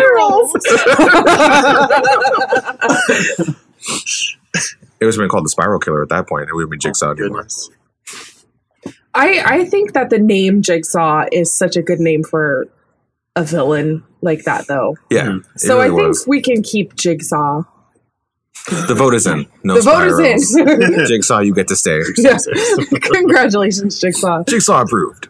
spirals. It was been called the Spiral Killer at that point. It would have been Jigsaw anymore. Goodness. I, I think that the name Jigsaw is such a good name for a villain like that, though. Yeah. Mhm. it So really I think was. we can keep Jigsaw. The vote is in. No the vote spirals. is in. Jigsaw, you get to stay. Yeah. Congratulations, Jigsaw. Jigsaw approved.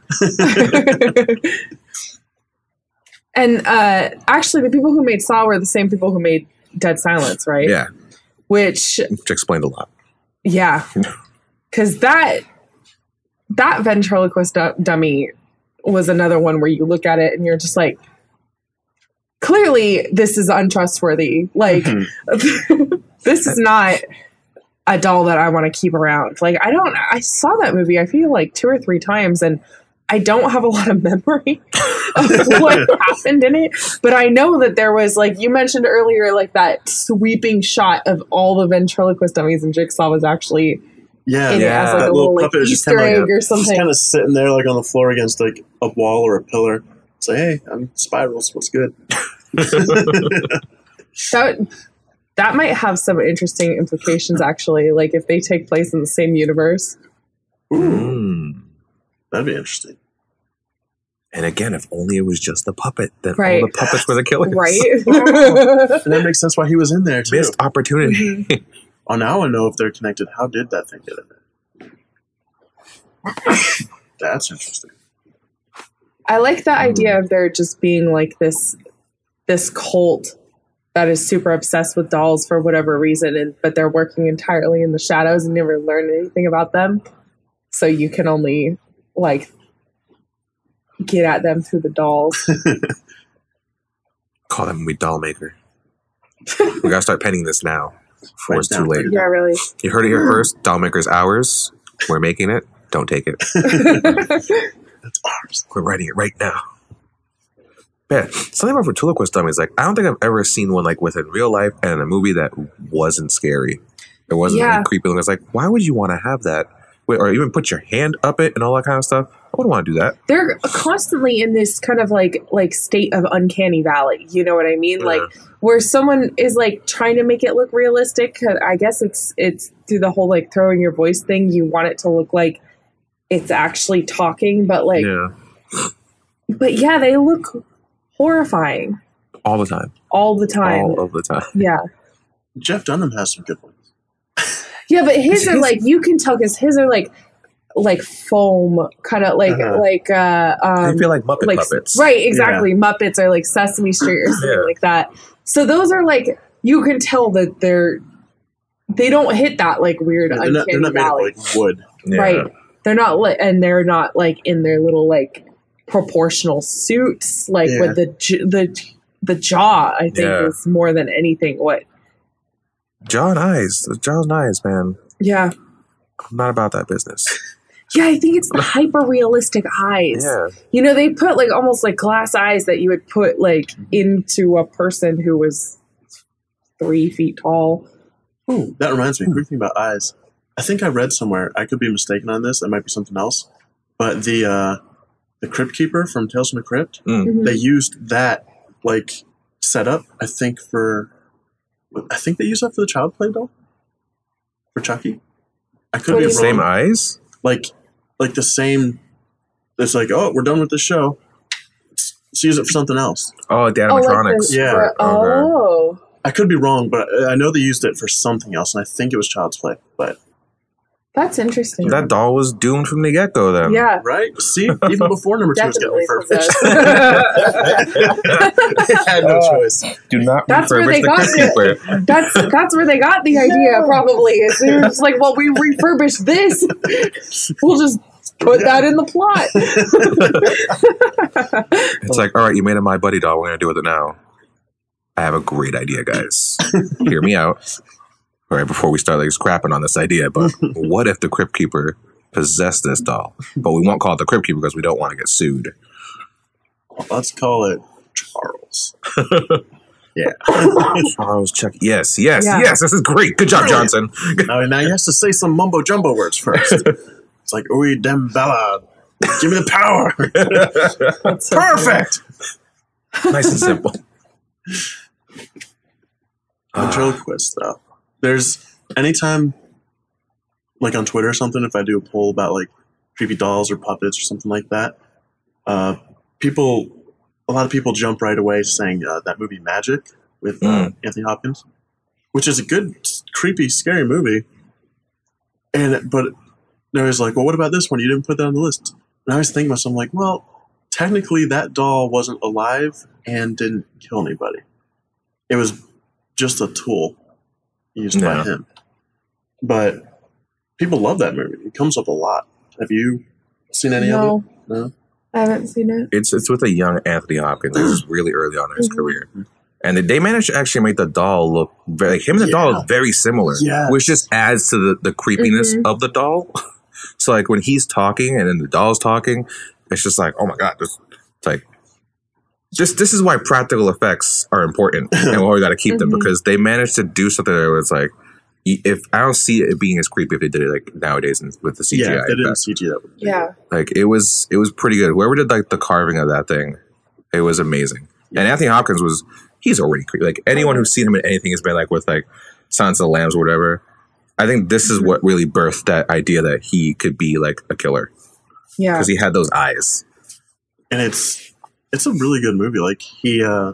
And uh, actually, the people who made Saw were the same people who made Dead Silence, right? Yeah. Which, Which explained a lot. yeah, because that that ventriloquist du- dummy was another one where you look at it and you're just like, clearly this is untrustworthy. Like, this is not a doll that I want to keep around. Like, I don't, I saw that movie, I feel like two or three times, and I don't have a lot of memory of what happened in it. But I know that there was, like, you mentioned earlier, like that sweeping shot of all the ventriloquist dummies, and Jigsaw was actually Yeah. in Yeah. it as like That a little, like, puppet is just Easter kinda egg like a- or Just something. kind of sitting there like on the floor against like a wall or a pillar. Say, hey, I'm Spirals. What's good? That that might have some interesting implications, actually. Like if they take place in the same universe. Ooh, Mm. that'd be interesting. And again, if only it was just the puppet, then Right. all the puppets were the killers. Right? And that makes sense why he was in there too. Missed opportunity. Oh, now I know if they're connected. How did that thing get in there? That's interesting. I like the idea of there just being like this this cult that is super obsessed with dolls for whatever reason, and but they're working entirely in the shadows and never learn anything about them. So you can only like get at them through the dolls. Call that movie Doll Maker. We gotta start penning this now before Write it's down, too late. write it Yeah, really. You heard it here first. Doll Maker's ours. We're making it. Don't take it. That's ours. We're writing it right now. Yeah, something about ventriloquist dummies. Like, I don't think I've ever seen one like within real life and in a movie that wasn't scary. It wasn't Yeah. like, creepy. It was like, why would you want to have that? Wait, or even put your hand up it and all that kind of stuff. I wouldn't want to do that. They're constantly in this kind of like like state of uncanny valley. You know what I mean? Yeah. Like where someone is like trying to make it look realistic. I guess it's it's through the whole like throwing your voice thing. You want it to look like it's actually talking, but like, Yeah, but yeah, they look horrifying all the time, all the time. all of the time. Yeah, Jeff Dunham has some good ones. yeah, but his His- are like you can tell because his are like like foam, kind of like Uh-huh. like uh um, They feel like Muppet like puppets. right, exactly. Muppets are like Sesame Street or something Yeah. like that. So those are like you can tell that they're they don't hit that like weird Yeah, they're not, they're uncanny not made valley. of like wood. Yeah. Right. They're not li- and they're not like in their little like proportional suits like Yeah. with the j- the the jaw I think Yeah. is more than anything what Jaw and eyes. Jaw and eyes, man. yeah. I'm not about that business. Yeah, I think it's the hyper realistic eyes. Yeah. You know, they put like almost like glass eyes that you would put like into a person who was three feet tall. Ooh, that reminds me. Quick thing about eyes. I think I read somewhere. I could be mistaken on this. It might be something else. But the uh, the Crypt Keeper from Tales from the Crypt, Mm. Mhm. they used that like setup. I think for, I think they used that for the Child Play doll for Chucky. I could What be do wrong. you Same eyes? Like, like the same. It's like, oh, we're done with the show. Let's, let's use it for something else. Oh, the Oh, like animatronics. the- Yeah. the- Okay. oh. I could be wrong, but I know they used it for something else, and I think it was Child's Play. But That's interesting. That doll was doomed from the get go then. yeah. right, see, even before number two was getting Definitely refurbished, possessed. they had no choice. Do not That's where refurbish they the got Crypt Keeper. That's that's where they got the idea. Probably is they were just like, well, we refurbished this. We'll just put that in the plot. It's like, all right, you made a My Buddy doll. We're going to do with it now. I have a great idea, guys. Hear me out. All right, before we start like scrapping on this idea, but what if the Crypt Keeper possessed this doll? But we won't call it the Crypt Keeper because we don't want to get sued. Let's call it Charles. Yeah. Charles Chuck. Yes, yes, Yeah. yes. This is great. Good job, Johnson. now, now he has to say some mumbo jumbo words first. It's like, "Ui dem bella, give me the power." That's so Perfect. Nice and simple. Ventriloquist though. There's anytime, like on Twitter or something, if I do a poll about like creepy dolls or puppets or something like that, uh, people, a lot of people jump right away saying uh, that movie Magic with uh, Mm. Anthony Hopkins, which is a good, creepy, scary movie. And but they're always like, well, what about this one? You didn't put that on the list. And I was thinking to myself, I'm like, well, technically that doll wasn't alive and didn't kill anybody. It was just a tool used Yeah. by him. But people love that movie. It comes up a lot. Have you seen any No. of it? No. I haven't seen it. It's it's with a young Anthony Hopkins. This is really early on in his Mhm. career. And they managed to actually make the doll look very, him and the doll Yeah. is very similar, Yes. which just adds to the, the creepiness Mhm. of the doll. So like when he's talking and then the doll's talking, it's just like, oh my God, this, it's like, this, this is why practical effects are important and why we got to keep them Mhm. because they managed to do something that was like, if I don't see it being as creepy if they did it like nowadays with the C G I. Yeah, if they didn't effect. C G that would be Yeah. Like it was, it was pretty good. Whoever did like the carving of that thing, it was amazing. And Anthony Hopkins was, he's already creepy. Like anyone who's seen him in anything has been like with like Silence of the Lambs or whatever. I think this is what really birthed that idea that he could be like a killer Yeah. because he had those eyes. and it's it's a really good movie. Like he, uh,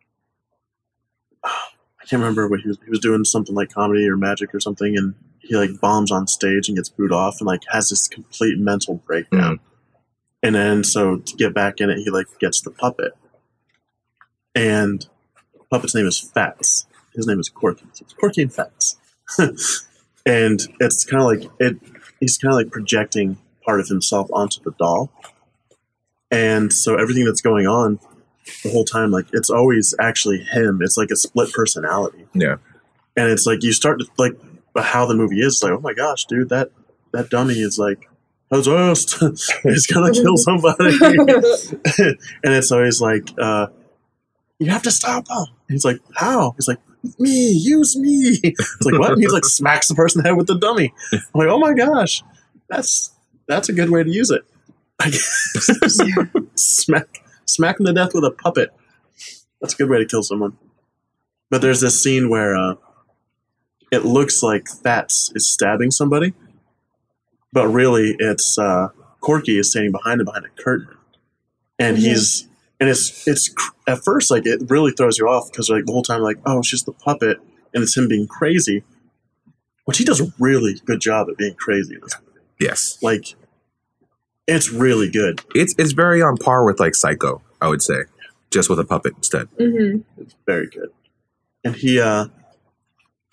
I can't remember what he was. He was doing something like comedy or magic or something, and he like bombs on stage and gets booed off, and like has this complete mental breakdown. And then so to get back in it, he like gets the puppet, and the puppet's name is Fats. His name is Corky. So it's Corky and Fats, and it's kind of like it. He's kind of like projecting part of himself onto the doll. And so everything that's going on the whole time, like it's always actually him. It's like a split personality. Yeah. And it's like you start to like how the movie is like, oh my gosh, dude, that that dummy is like possessed. He's gonna kill somebody. And it's always like, uh, you have to stop him. He's like, how? He's like, me, use me. It's like what? And he like smacks the person in the head with the dummy. I'm like, oh my gosh, that's that's a good way to use it. Like, smack smack him to death with a puppet. That's a good way to kill someone. But there's this scene where uh, it looks like Fats is stabbing somebody, but really it's uh, Corky is standing behind him behind a curtain, and Mhm. he's and it's it's cr- at first like it really throws you off because like the whole time like oh it's just the puppet and it's him being crazy, which he does a really good job at being crazy in this movie. Yes. Like it's really good. It's it's very on par with like Psycho, I would say, just with a puppet instead. Mm-hmm. It's very good. And he, uh,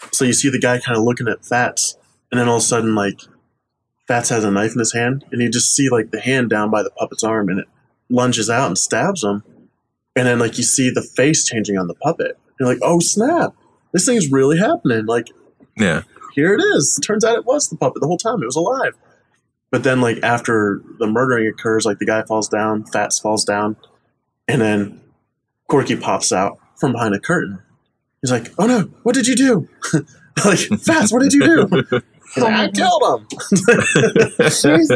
So you see the guy kind of looking at Fats, and then all of a sudden, like, Fats has a knife in his hand, and you just see, like, the hand down by the puppet's arm, and it lunges out and stabs him. And then, like, you see the face changing on the puppet. You're like, oh, snap. This thing's really happening. Like, yeah, here it is. Turns out it was the puppet the whole time. It was alive. But then, like, after the murdering occurs, like, the guy falls down, Fats falls down, and then Corky pops out from behind a curtain. He's like, oh, no, what did you do? Like, Fats, what did you do? He's like, I killed him. there's,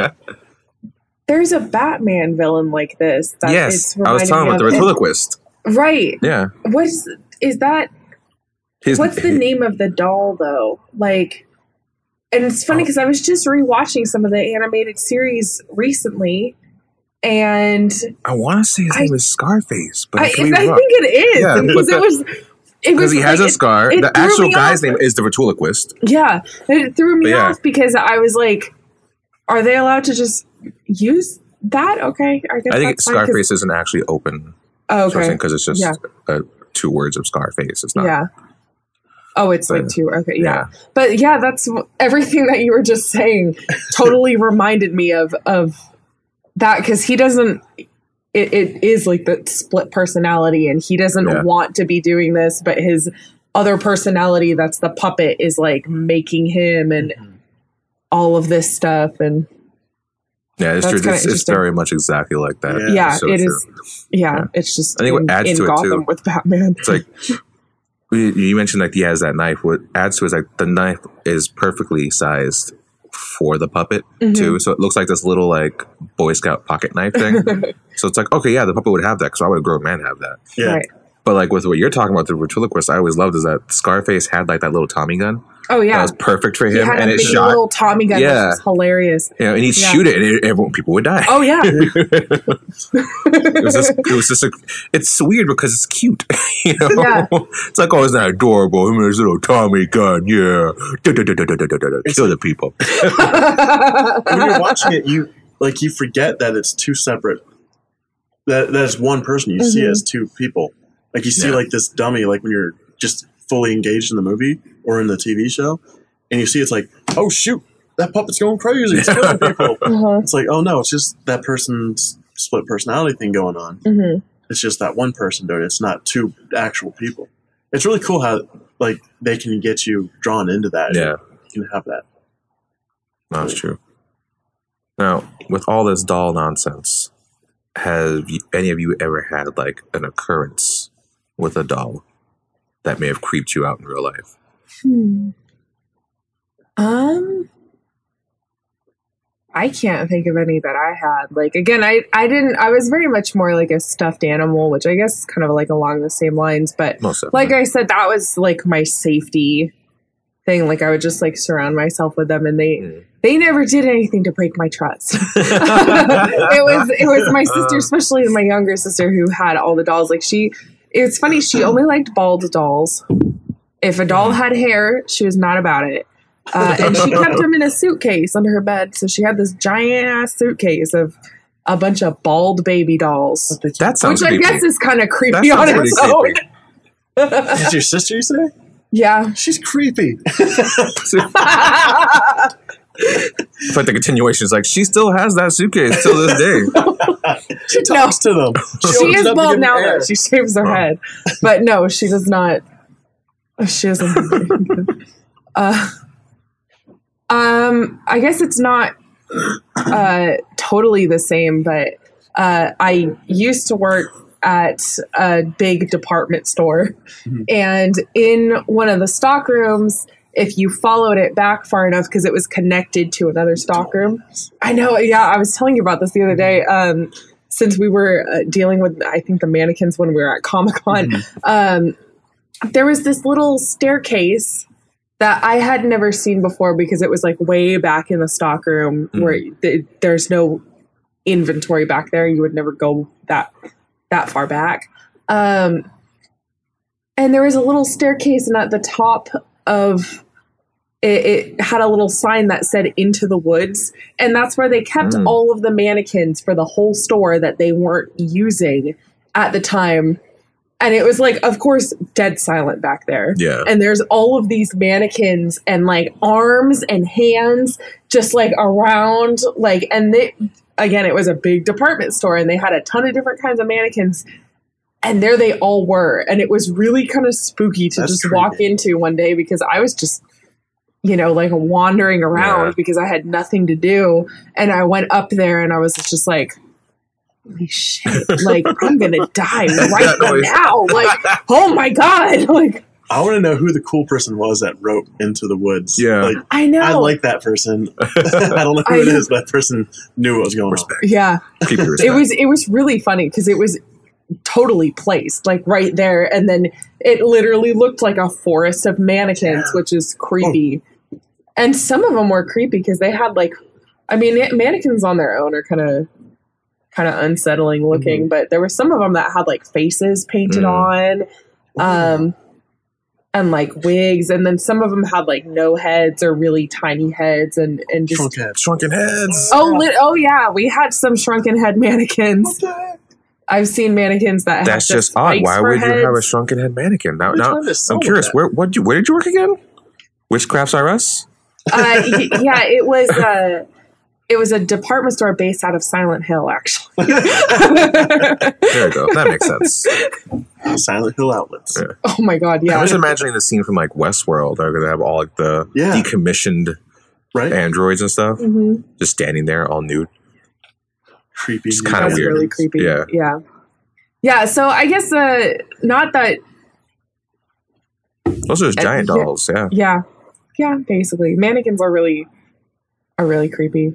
there's a Batman villain like this. That yes, I was talking about the ventriloquist. Right. Yeah. What is, is that? His, what's the name of the doll, though? Like, and it's funny because oh. I was just rewatching some of the animated series recently, and I want to say his I, name is Scarface, but I, I think it is yeah, because it was. Because he has like, a scar. It, it the actual guy's off. name is the ventriloquist. Yeah. It threw me yeah. off because I was like, are they allowed to just use that? Okay. I guess I think that's Scarface isn't actually open. Oh, okay. Because it's just yeah. uh, two words of Scarface. It's not. Yeah. Oh, it's but, like two. Okay. Yeah. yeah. But yeah, that's everything that you were just saying totally reminded me of, of that because he doesn't. It, it is like the split personality and he doesn't yeah. want to be doing this, but his other personality, that's the puppet, is like making him and mm-hmm. all of this stuff. And yeah, it's true. It's, it's very much exactly like that. Yeah, yeah so it true. is. Yeah, yeah, it's just I think in, what adds in to Gotham it too, with Batman. It's like you mentioned like he has that knife. What adds to it is like the knife is perfectly sized for the puppet mm-hmm. too, so it looks like this little like Boy Scout pocket knife thing. So it's like, okay, yeah, the puppet would have that because why would a grown man have that? Yeah. Right. But like with what you're talking about, the ventriloquist, I always loved is that Scarface had like that little Tommy gun. Oh yeah, that was perfect for him, he had and a it big shot. Little Tommy gun, yeah, was hilarious. Yeah, and he'd yeah. shoot it, and it, everyone people would die. Oh yeah, it was just, it was just a, it's weird because it's cute, you know. Yeah. It's like, oh, isn't that adorable? Him and his little Tommy gun, yeah, kill the people. When you're watching it, you like you forget that it's two separate. That that is one person. You mm-hmm. see it as two people. Like you see, yeah. like this dummy. Like when you're just fully engaged in the movie or in the T V show, and you see it's like, oh shoot, that puppet's going crazy, it's killing people. Uh-huh. It's like, oh no, it's just that person's split personality thing going on. Mm-hmm. It's just that one person doing it. It's not two actual people. It's really cool how like they can get you drawn into that. Yeah, you can have that. That's true. Now, with all this doll nonsense, have you, any of you ever had like an occurrence with a doll that may have creeped you out in real life? Hmm. Um, I can't think of any that I had. Like, again, I, I didn't, I was very much more like a stuffed animal, which I guess is kind of like along the same lines. But like I said, that was like my safety thing. Like I would just like surround myself with them, and they, mm. they never did anything to break my trust. it was, it was my sister, especially my younger sister, who had all the dolls. Like she, it's funny, she only liked bald dolls. If a doll had hair, she was not about it. Uh, and she kept them in a suitcase under her bed. So she had this giant ass suitcase of a bunch of bald baby dolls. That sounds Which I creepy. guess is kind of creepy on its own. That's your sister, you say? Yeah. She's creepy. It's like the continuation is like, she still has that suitcase till this day. She talks no. to them. She, she is bald now, though. She shaves her oh. head. But no, she does not. She doesn't. uh, um, I guess it's not uh, totally the same, but uh, I used to work at a big department store. Mm-hmm. And in one of the stock rooms, if you followed it back far enough, because it was connected to another stock room. I know, yeah, I was telling you about this the other day. Um, since we were uh, dealing with, I think, the mannequins when we were at Comic-Con, mm-hmm. um, there was this little staircase that I had never seen before because it was like way back in the stock room mm-hmm. where th- there's no inventory back there. You would never go that that far back. Um, and there was a little staircase, and at the top of it, it had a little sign that said "Into the Woods," and that's where they kept mm. all of the mannequins for the whole store that they weren't using at the time. And it was like, of course, dead silent back there. Yeah. And there's all of these mannequins and like arms and hands just like around, like, and they, again, it was a big department store and they had a ton of different kinds of mannequins. And there they all were. And it was really kind of spooky to That's just creepy. walk into one day because I was just, you know, like wandering around Yeah. because I had nothing to do. And I went up there and I was just like, holy shit, like I'm going to die right now. Like, oh my God. Like, I want to know who the cool person was that wrote Into the Woods. Yeah. Like, I know. I like that person. I don't know who I it know. is, but that person knew what was going Respect. Yeah. Keep your It respect. was, it was really funny because it was totally placed like right there. And then it literally looked like a forest of mannequins, Yeah. which is creepy. Oh. And some of them were creepy because they had like, I mean, mannequins on their own are kind of, kind of unsettling looking, Mm-hmm. but there were some of them that had like faces painted Mm. on, um, and like wigs. And then some of them had like no heads or really tiny heads and, and just, Shrunk head. Shrunken heads. oh, lit- oh yeah, we had some shrunken head mannequins. I've seen mannequins that That's have just odd. spikes Why for would you have a heads. shrunken head mannequin? Now, They're now trying to sell I'm curious. that. Where what you where did you work again? Witchcrafts R Us? Uh, y- yeah, it was uh, it was a department store based out of Silent Hill, actually. There you go. That makes sense. Silent Hill outlets. Yeah. Oh my God, I yeah. was imagining the scene from like Westworld. They're gonna have all like the Yeah. decommissioned Right? androids and stuff, Mhm. just standing there all nude. Creepy. It's kinda That's weird. really creepy. Yeah. yeah, yeah. So I guess uh, not that. Those are just Uh, giant yeah. dolls. Yeah. Yeah, yeah. Basically, mannequins are really are really creepy.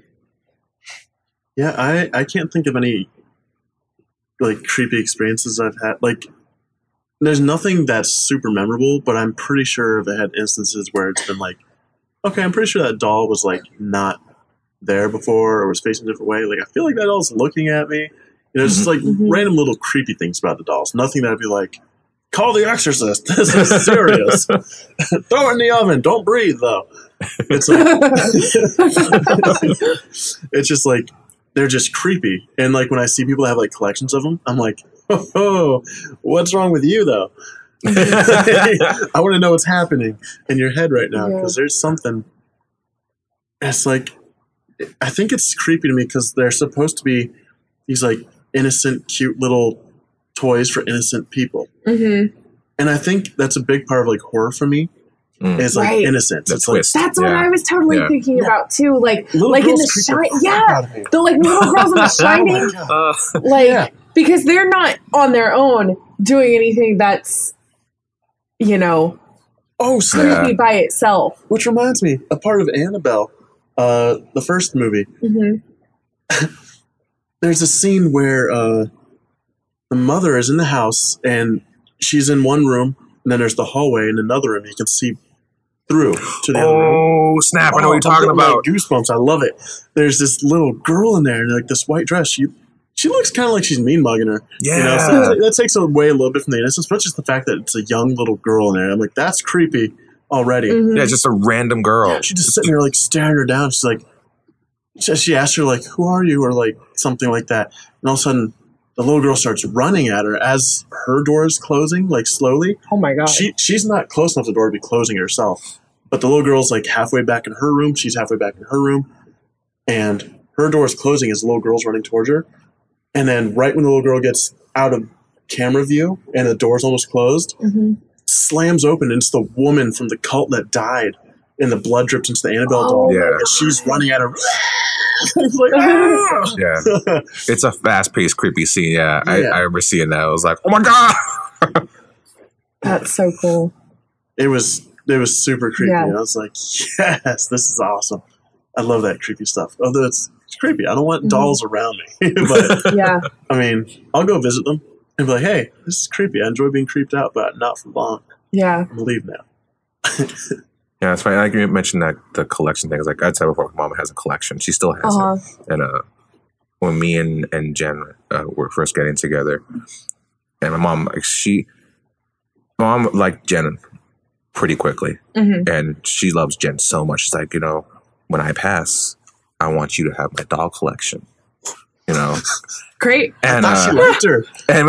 Yeah, I, I can't think of any like creepy experiences I've had. Like, there's nothing that's super memorable, but I'm pretty sure I've had instances where it's been like, okay, I'm pretty sure that doll was like not there before or was facing a different way. Like, I feel like that doll's looking at me. You know, just like Mhm. random little creepy things about the dolls. Nothing that I'd be like, call the exorcist. This is serious. Throw it in the oven. Don't breathe though. It's like, it's just like they're just creepy. And like when I see people that have like collections of them, I'm like, oh, oh what's wrong with you though? I want to know what's happening in your head right now because Yeah. there's something. It's like I think it's creepy to me because they're supposed to be these like innocent, cute little toys for innocent people, hmm and I think that's a big part of like horror for me. Mm. Is like Right. innocence. The It's twist. That's what Yeah. I was totally Yeah. thinking Yeah. about too. Like, like little like in girls the creep shine, crap yeah, out of me. the like little girls in The Shining. Oh my God. Uh, Like, Yeah. because they're not on their own doing anything that's, you know, Oh, snap. creepy by itself. Which reminds me, a part of Annabelle, uh, the first movie, hmm there's a scene where uh, the mother is in the house and she's in one room, and then there's the hallway in another room. You can see through to the other room. oh snap! I know Oh, what you're talking I'm getting, about. like, goosebumps. I love it. There's this little girl in there in like this white dress. She she looks kind of like she's mean mugging her. Yeah. You know, so that takes away a little bit from the innocence, but just the fact that it's a young little girl in there. I'm like, that's creepy already. hmm Yeah, just a random girl. She's just sitting there like staring her down. She's like, she, she asked her like, "Who are you?" or like something like that. And all of a sudden, the little girl starts running at her as her door is closing, like slowly. Oh my God. She she's not close enough to the door to be closing it herself, but the little girl's like halfway back in her room. She's halfway back in her room, and her door is closing as the little girl's running towards her. And then right when the little girl gets out of camera view and the door's almost closed, hmm slams open and it's the woman from the cult that died, and the blood drips into the Annabelle Oh. doll. Yeah. And she's running at her. It's like, "Ah!" Yeah, it's a fast-paced, creepy scene. Yeah, I, Yeah. I remember seeing that. I was like, oh my god. That's so cool. It was it was super creepy. Yeah. I was like, yes, this is awesome. I love that creepy stuff. Although it's, it's creepy. I don't want Mhm. dolls around me. But Yeah. I mean, I'll go visit them and be like, hey, this is creepy. I enjoy being creeped out, but not for long. Yeah. I'm gonna leave now. Yeah, it's funny. Like you mentioned that the collection thing. Is like I'd said before, my mom has a collection. She still has Uh-huh. it. And uh, when me and and Jen uh, were first getting together, and my mom, like she, my mom liked Jen pretty quickly, hmm and she loves Jen so much. She's like, you know, when I pass, I want you to have my doll collection. you know. Great. And I thought uh, she liked her.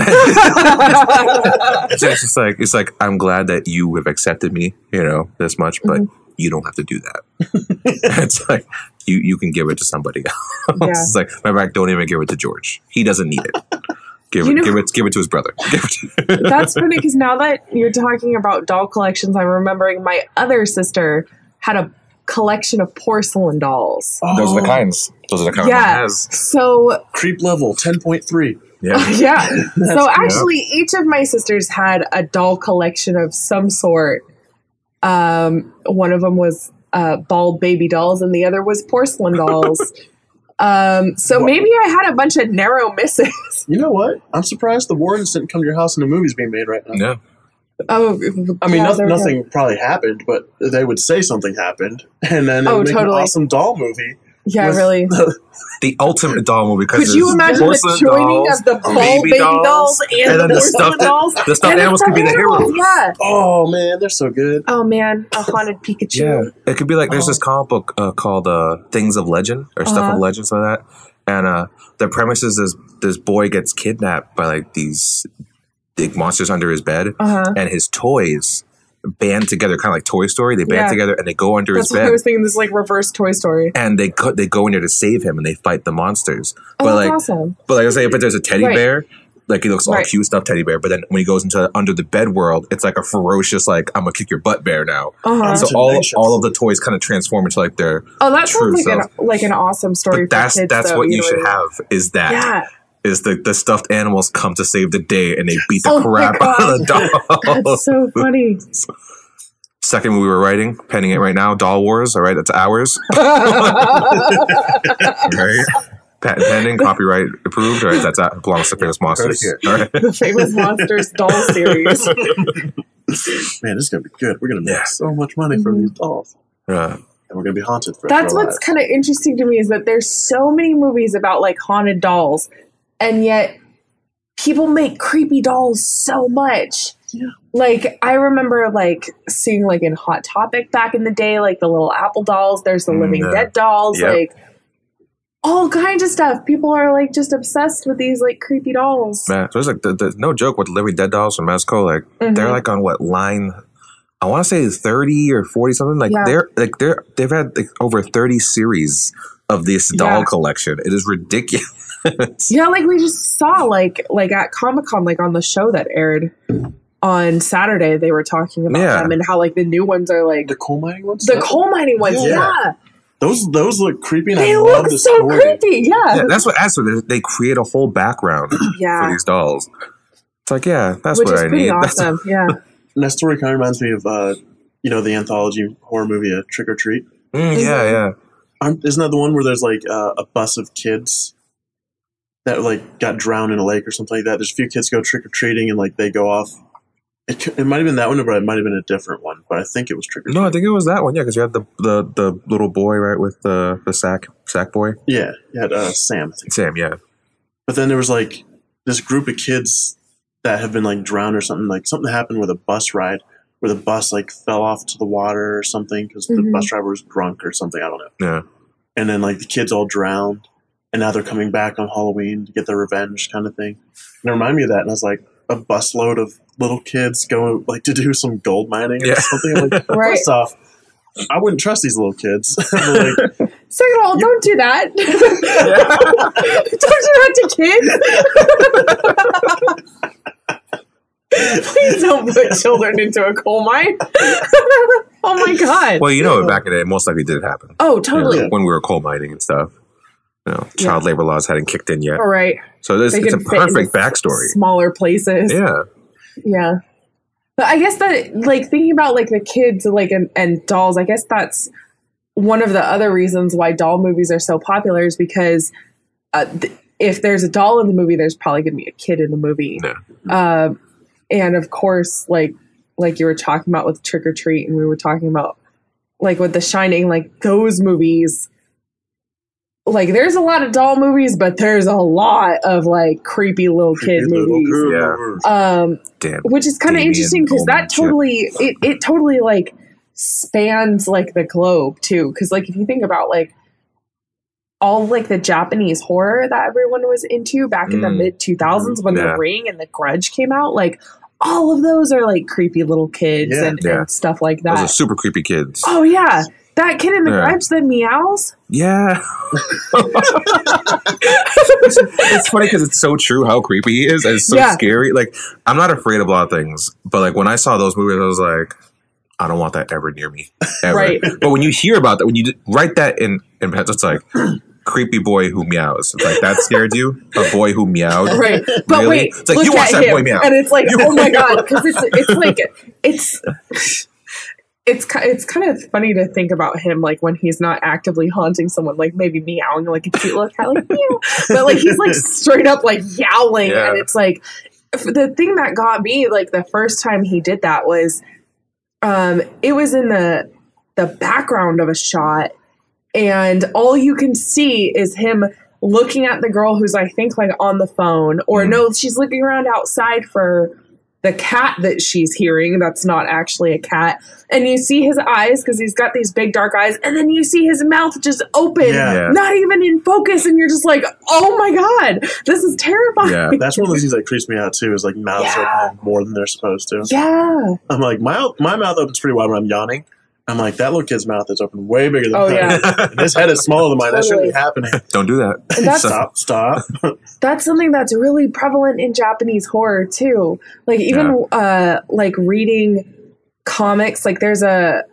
And so it's just like it's like I'm glad that you have accepted me, you know, this much, but mm-hmm. you don't have to do that. It's like you you can give it to somebody else. Yeah. It's like, matter of fact, don't even give it to George. He doesn't need it. Give you it, know, give it, give it to his brother. Give it to That's funny because now that you're talking about doll collections, I'm remembering my other sister had a collection of porcelain dolls. Oh. Those are the kinds. Those are the kinds. Yeah. Has. So creep level ten point three. Yeah. Yeah. So actually, each of my sisters had a doll collection of some sort. Um, one of them was uh, bald baby dolls, and the other was porcelain dolls. Um, so what? Maybe I had a bunch of narrow misses. You know what? I'm surprised the Wardens didn't come to your house and a movie's being made right now. Yeah. Oh, I mean, yeah, nothing, nothing probably happened, but they would say something happened, and then oh, it would make totally. an awesome doll movie. Yeah, really. The, the ultimate doll movie. Could you imagine the joining dolls, of the bald baby, baby dolls, dolls and, and then the stuffed dolls? The stuffed animals could be the heroes. Yeah. Oh man, they're so good. Oh man, a haunted Pikachu. Yeah, it could be like there's oh. this comic book uh, called uh, Things of Legend or Stuff uh-huh. of Legend, something like that. And uh, the premise is this, this boy gets kidnapped by like these big monsters under his bed, uh-huh. and his toys band together, kind of like Toy Story. They band yeah. together and they go under That's his bed. What I was thinking this like reverse Toy Story. And they go, they go in there to save him, and they fight the monsters. Oh, but that's like, awesome. But like I say, but there's a teddy right. bear. Like he looks all right. cute stuff, teddy bear. But then when he goes into under the bed world, it's like a ferocious, like I'm gonna kick your butt bear now. Uh-huh. So all all of the toys kind of transform into like their oh, that sounds like self. an like an awesome story. But that's for kids, that's though, what you, you know should what I mean? have is that. Yeah. Is the, the stuffed animals come to save the day and they beat the oh crap out of the dolls. That's so funny. Second movie we're writing, penning it right now, Doll Wars. All right, that's ours. Right. Patent pending, copyright approved. All right, that's that belongs to Famous Monsters. All right. The Famous Monsters doll series. Man, this is gonna be good. We're gonna make yeah. so much money from mm-hmm. these dolls. Yeah. And we're gonna be haunted for. That's what's kind of interesting to me is that there's so many movies about like haunted dolls, and yet people make creepy dolls so much. Yeah. Like I remember like seeing like in Hot Topic back in the day, like the little Apple dolls. There's the Living mm, Dead dolls, yep. like all kinds of stuff. People are like just obsessed with these like creepy dolls. Man, so it's like the, the, no joke with the Living Dead dolls from Mezco. Like mm-hmm. they're like on what line? I want to say thirty or forty something. Like yeah. they're like they're they've had like over thirty series of this doll yeah. collection. It is ridiculous. Yeah, like we just saw like like at Comic-Con, like on the show that aired on Saturday, they were talking about yeah. them and how like the new ones are like the coal mining ones. The coal mining ones, yeah. yeah. Those those look creepy. And they I look love the so story. creepy. Yeah. yeah, that's what adds to it. They create a whole background yeah. for these dolls. It's like, yeah, that's Which what is I pretty need. Awesome. Yeah. And that story kind of reminds me of uh, you know, the anthology horror movie, uh, Trick or Treat. Mm, yeah, yeah. Aren't, isn't that the one where there's like uh, a bus of kids that like got drowned in a lake or something like that? There's a few kids go trick or treating and like they go off. It, it might have been that one, but it might have been a different one. But I think it was Trick or Treat. No, I think it was that one. Yeah, because you had the, the the little boy right with the the sack sack boy. Yeah, you had uh, Sam. I think. Sam, yeah. But then there was like this group of kids that have been like drowned or something. Like something happened with a bus ride where the bus like fell off to the water or something because mm-hmm. the bus driver was drunk or something. I don't know. Yeah. And then like the kids all drowned, and now they're coming back on Halloween to get their revenge, kind of thing. And it reminded me of that, and I was like, a busload of little kids going like to do some gold mining or yeah. something. I'm like, right. First off, I wouldn't trust these little kids. Like, second of all, don't do that. Don't do that to kids. Please don't put children into a coal mine. Oh my god. Well, you know, back in the day, most likely did happen. Oh, totally. You know, when we were coal mining and stuff. You know, child yeah. labor laws hadn't kicked in yet. All right. So this, it's a perfect backstory. Smaller places. Yeah. Yeah. But I guess that, like, thinking about, like, the kids, like, and, and dolls, I guess that's one of the other reasons why doll movies are so popular is because uh, th- if there's a doll in the movie, there's probably going to be a kid in the movie. Yeah. Um, and, of course, like, like you were talking about with Trick or Treat, and we were talking about, like, with The Shining, like, those movies... Like, there's a lot of doll movies, but there's a lot of, like, creepy little creepy kid little movies. Yeah. Um, Damn. which is kind of interesting because that totally, it, it totally, like, spans, like, the globe, too. Because, like, if you think about, like, all like the Japanese horror that everyone was into back in mm. the mid two thousands when yeah. The Ring and The Grudge came out. Like all of those are like creepy little kids yeah. And, yeah. and stuff like that. Those are super creepy kids. Oh yeah. That kid in The yeah. Grudge that meows. Yeah. it's, it's funny because it's so true how creepy he is. And it's so yeah. scary. Like, I'm not afraid of a lot of things. But, like, when I saw those movies, I was like, I don't want that ever near me. Ever. Right. But when you hear about that, when you write that in, in pets, it's like, creepy boy who meows. It's like, that scared you? A boy who meowed? Right. But really? Wait. It's like, you watch that him, boy meow. And it's like, oh my God. Because it's, it's like, it's... It's it's kind of funny to think about him like when he's not actively haunting someone, like maybe meowing like a cute little cat, like meow, but like he's like straight up like yowling, yeah. And it's like the thing that got me like the first time he did that was, um, it was in the the background of a shot, and all you can see is him looking at the girl who's I think like on the phone, or mm. no, she's looking around outside for the cat that she's hearing that's not actually a cat, and you see his eyes because he's got these big dark eyes, and then you see his mouth just open, yeah. not even in focus, and you're just like, oh my God, this is terrifying. Yeah, that's one of those things that creeps me out too, is like mouths yeah. open more than they're supposed to. Yeah. I'm like, my my mouth opens pretty wide when I'm yawning. I'm like, that little kid's mouth is open way bigger than oh, mine. Yeah. And his head is smaller than mine. Totally. That shouldn't be happening. Don't do that. That's, stop, stop. That's something that's really prevalent in Japanese horror too. Like even yeah. uh, like reading comics, like there's a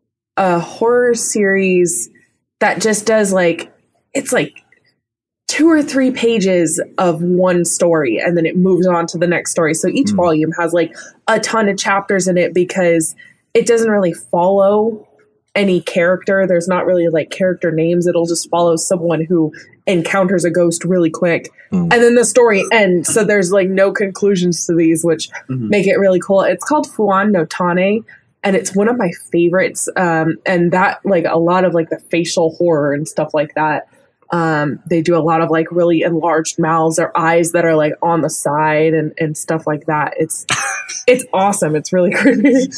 a horror series that just does like, it's like two or three pages of one story and then it moves on to the next story. So each mm. volume has like a ton of chapters in it because it doesn't really follow any character. There's not really like character names. It'll just follow someone who encounters a ghost really quick. Mm. And then the story ends. So there's like no conclusions to these, which mm-hmm. make it really cool. It's called Fuan no Tane, and it's one of my favorites. Um, and that like a lot of like the facial horror and stuff like that. Um, they do a lot of like really enlarged mouths or eyes that are like on the side and, and stuff like that. It's it's awesome. It's really creepy.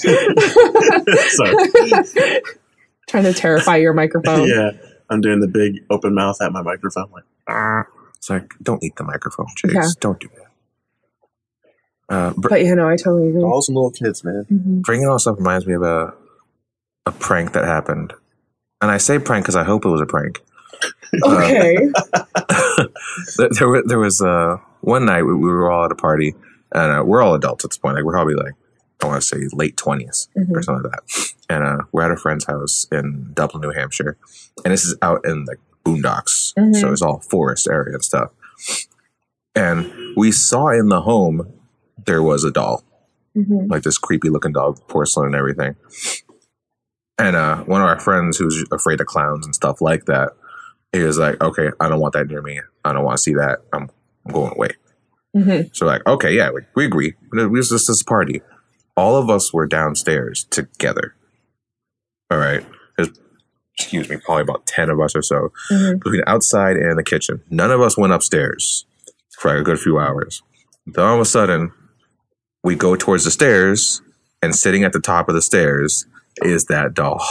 Sorry. Trying to terrify your microphone. Yeah, I'm doing the big open mouth at my microphone. Like, ah. It's like, don't eat the microphone, Chase. Yeah. Don't do that. Uh, br- but you know, I totally agree. All some little kids, man. Mm-hmm. Bringing all stuff reminds me of a a prank that happened, and I say prank because I hope it was a prank. Okay. Uh, there, there, there was uh, one night we, we were all at a party, and uh, we're all adults at this point. Like we're probably like, I want to say late twenties mm-hmm. or something like that. And uh, we're at a friend's house in Dublin, New Hampshire, and this is out in the boondocks, mm-hmm. so it's all forest area and stuff. And we saw in the home there was a doll, mm-hmm. like this creepy looking doll, porcelain and everything. And uh, one of our friends who's afraid of clowns and stuff like that, he was like, okay, I don't want that near me. I don't want to see that. I'm, I'm going away. Mm-hmm. So like, okay, yeah, we, we agree. It was just this party. All of us were downstairs together. All right. There's, excuse me, probably about ten of us or so mm-hmm. between outside and the kitchen. None of us went upstairs for like a good few hours. Then all of a sudden, we go towards the stairs, and sitting at the top of the stairs is that doll.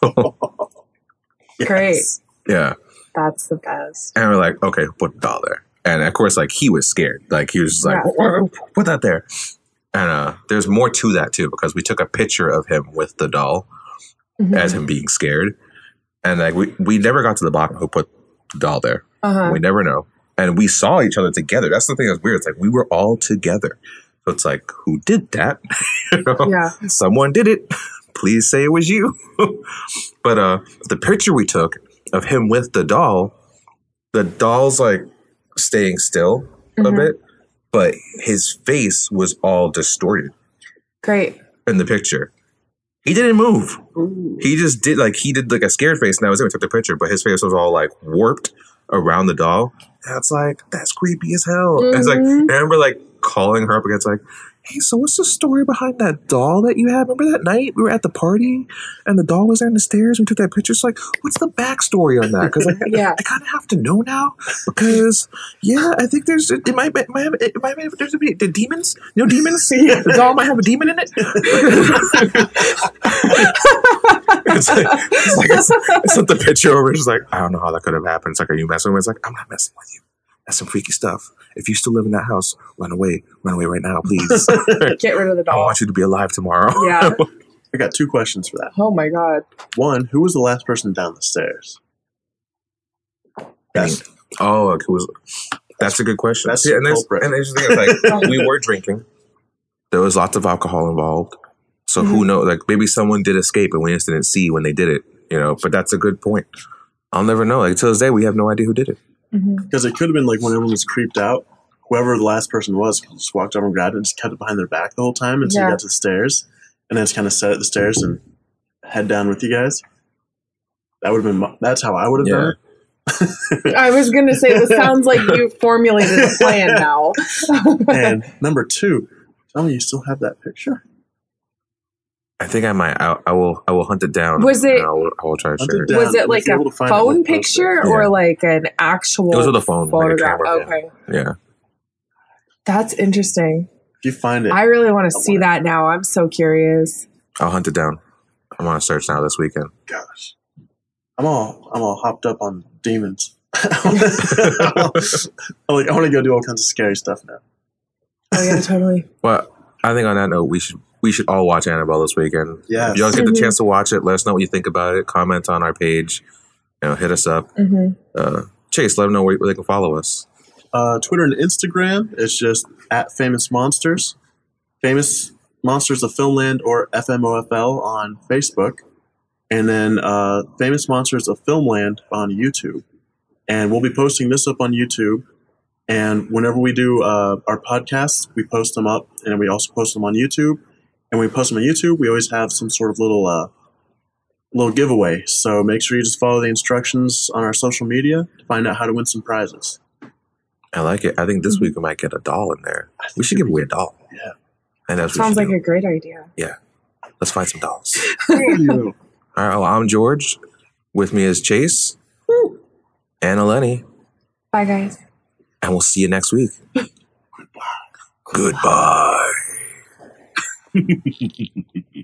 Yes. Great. Yeah. That's the best. And we're like, okay, put the doll there. And of course, like he was scared. Like he was just like, yeah. put that there. And uh, there's more to that too, because we took a picture of him with the doll mm-hmm. as him being scared. And like we, we never got to the bottom who put the doll there. Uh-huh. We never know. And we saw each other together. That's the thing that's weird. It's like we were all together. So it's like, who did that? You know? Yeah. Someone did it. Please say it was you. But uh, the picture we took of him with the doll, the doll's like staying still mm-hmm. a bit, but his face was all distorted. Great. In the picture. He didn't move. Ooh. He just did like, he did like a scared face, and that was it. We took the picture, but his face was all like warped around the doll. That's like, that's creepy as hell. Mm-hmm. It's like, I remember like calling her up again. It's like, hey, so what's the story behind that doll that you had? Remember that night we were at the party and the doll was there on the stairs? We took that picture. It's like, what's the backstory on that? Because I, yeah. I kind of have to know now. Because yeah, I think there's it might it might have, it might have there's a the demons. You know, demons. The doll might have a demon in it. it's like, it's like it's, it's not the picture over. It's like, I don't know how that could have happened. It's like, are you messing with me? It's like, I'm not messing with you. That's some freaky stuff. If you still live in that house, run away. Run away right now, please. Get rid of the doll. I want you to be alive tomorrow. Yeah. I got two questions for that. Oh my god. One, who was the last person down the stairs? That's, oh, it was. That's a good question. That's yeah, and, there's, culprit. and there's the thing, it's like we were drinking. There was lots of alcohol involved. So mm-hmm. who knows? Like maybe someone did escape and we just didn't see when they did it. You know, but that's a good point. I'll never know. Like to this day, we have no idea who did it. Because mm-hmm. it could have been like when everyone was creeped out, whoever the last person was just walked over and grabbed it and just kept it behind their back the whole time until yeah. you got to the stairs, and then just kind of sat at the stairs and head down with you guys. That would have been. My, that's how I would have yeah. done it. I was going to say, this sounds like you formulated a plan now. And number two, tell me you still have that picture. I think I might. I, I will. I will hunt it down. Was it? I will, I will try to share it. It was it like a phone picture yeah. or like an actual? It was with a phone. Photograph. Like a camera, okay. Yeah. That's interesting. If you find it, I really want to see that now. I'm so curious. I'll hunt it down. I'm on a search now this weekend. Gosh, I'm all. I'm all hopped up on demons. I'm like, I want to go do all kinds of scary stuff now. Oh yeah, totally. Well, I think on that note, we should. We should all watch Annabelle this weekend. Yeah. If y'all get the mm-hmm. chance to watch it, let us know what you think about it. Comment on our page. You know, hit us up. Mm-hmm. Uh, Chase, let them know where, where they can follow us. Uh, Twitter and Instagram is just at Famous Monsters. Famous Monsters of Filmland or F M O F L on Facebook. And then uh, Famous Monsters of Filmland on YouTube. And we'll be posting this up on YouTube. And whenever we do uh, our podcasts, we post them up. And we also post them on YouTube. And when we post them on YouTube, we always have some sort of little uh, little giveaway. So make sure you just follow the instructions on our social media to find out how to win some prizes. I like it. I think this week we might get a doll in there. We should give away a doll. Yeah. And that's Sounds like do. a great idea. Yeah. Let's find some dolls. All right. Well, I'm George. With me is Chase. Woo. And Eleni. Bye, guys. And we'll see you next week. Goodbye. Goodbye.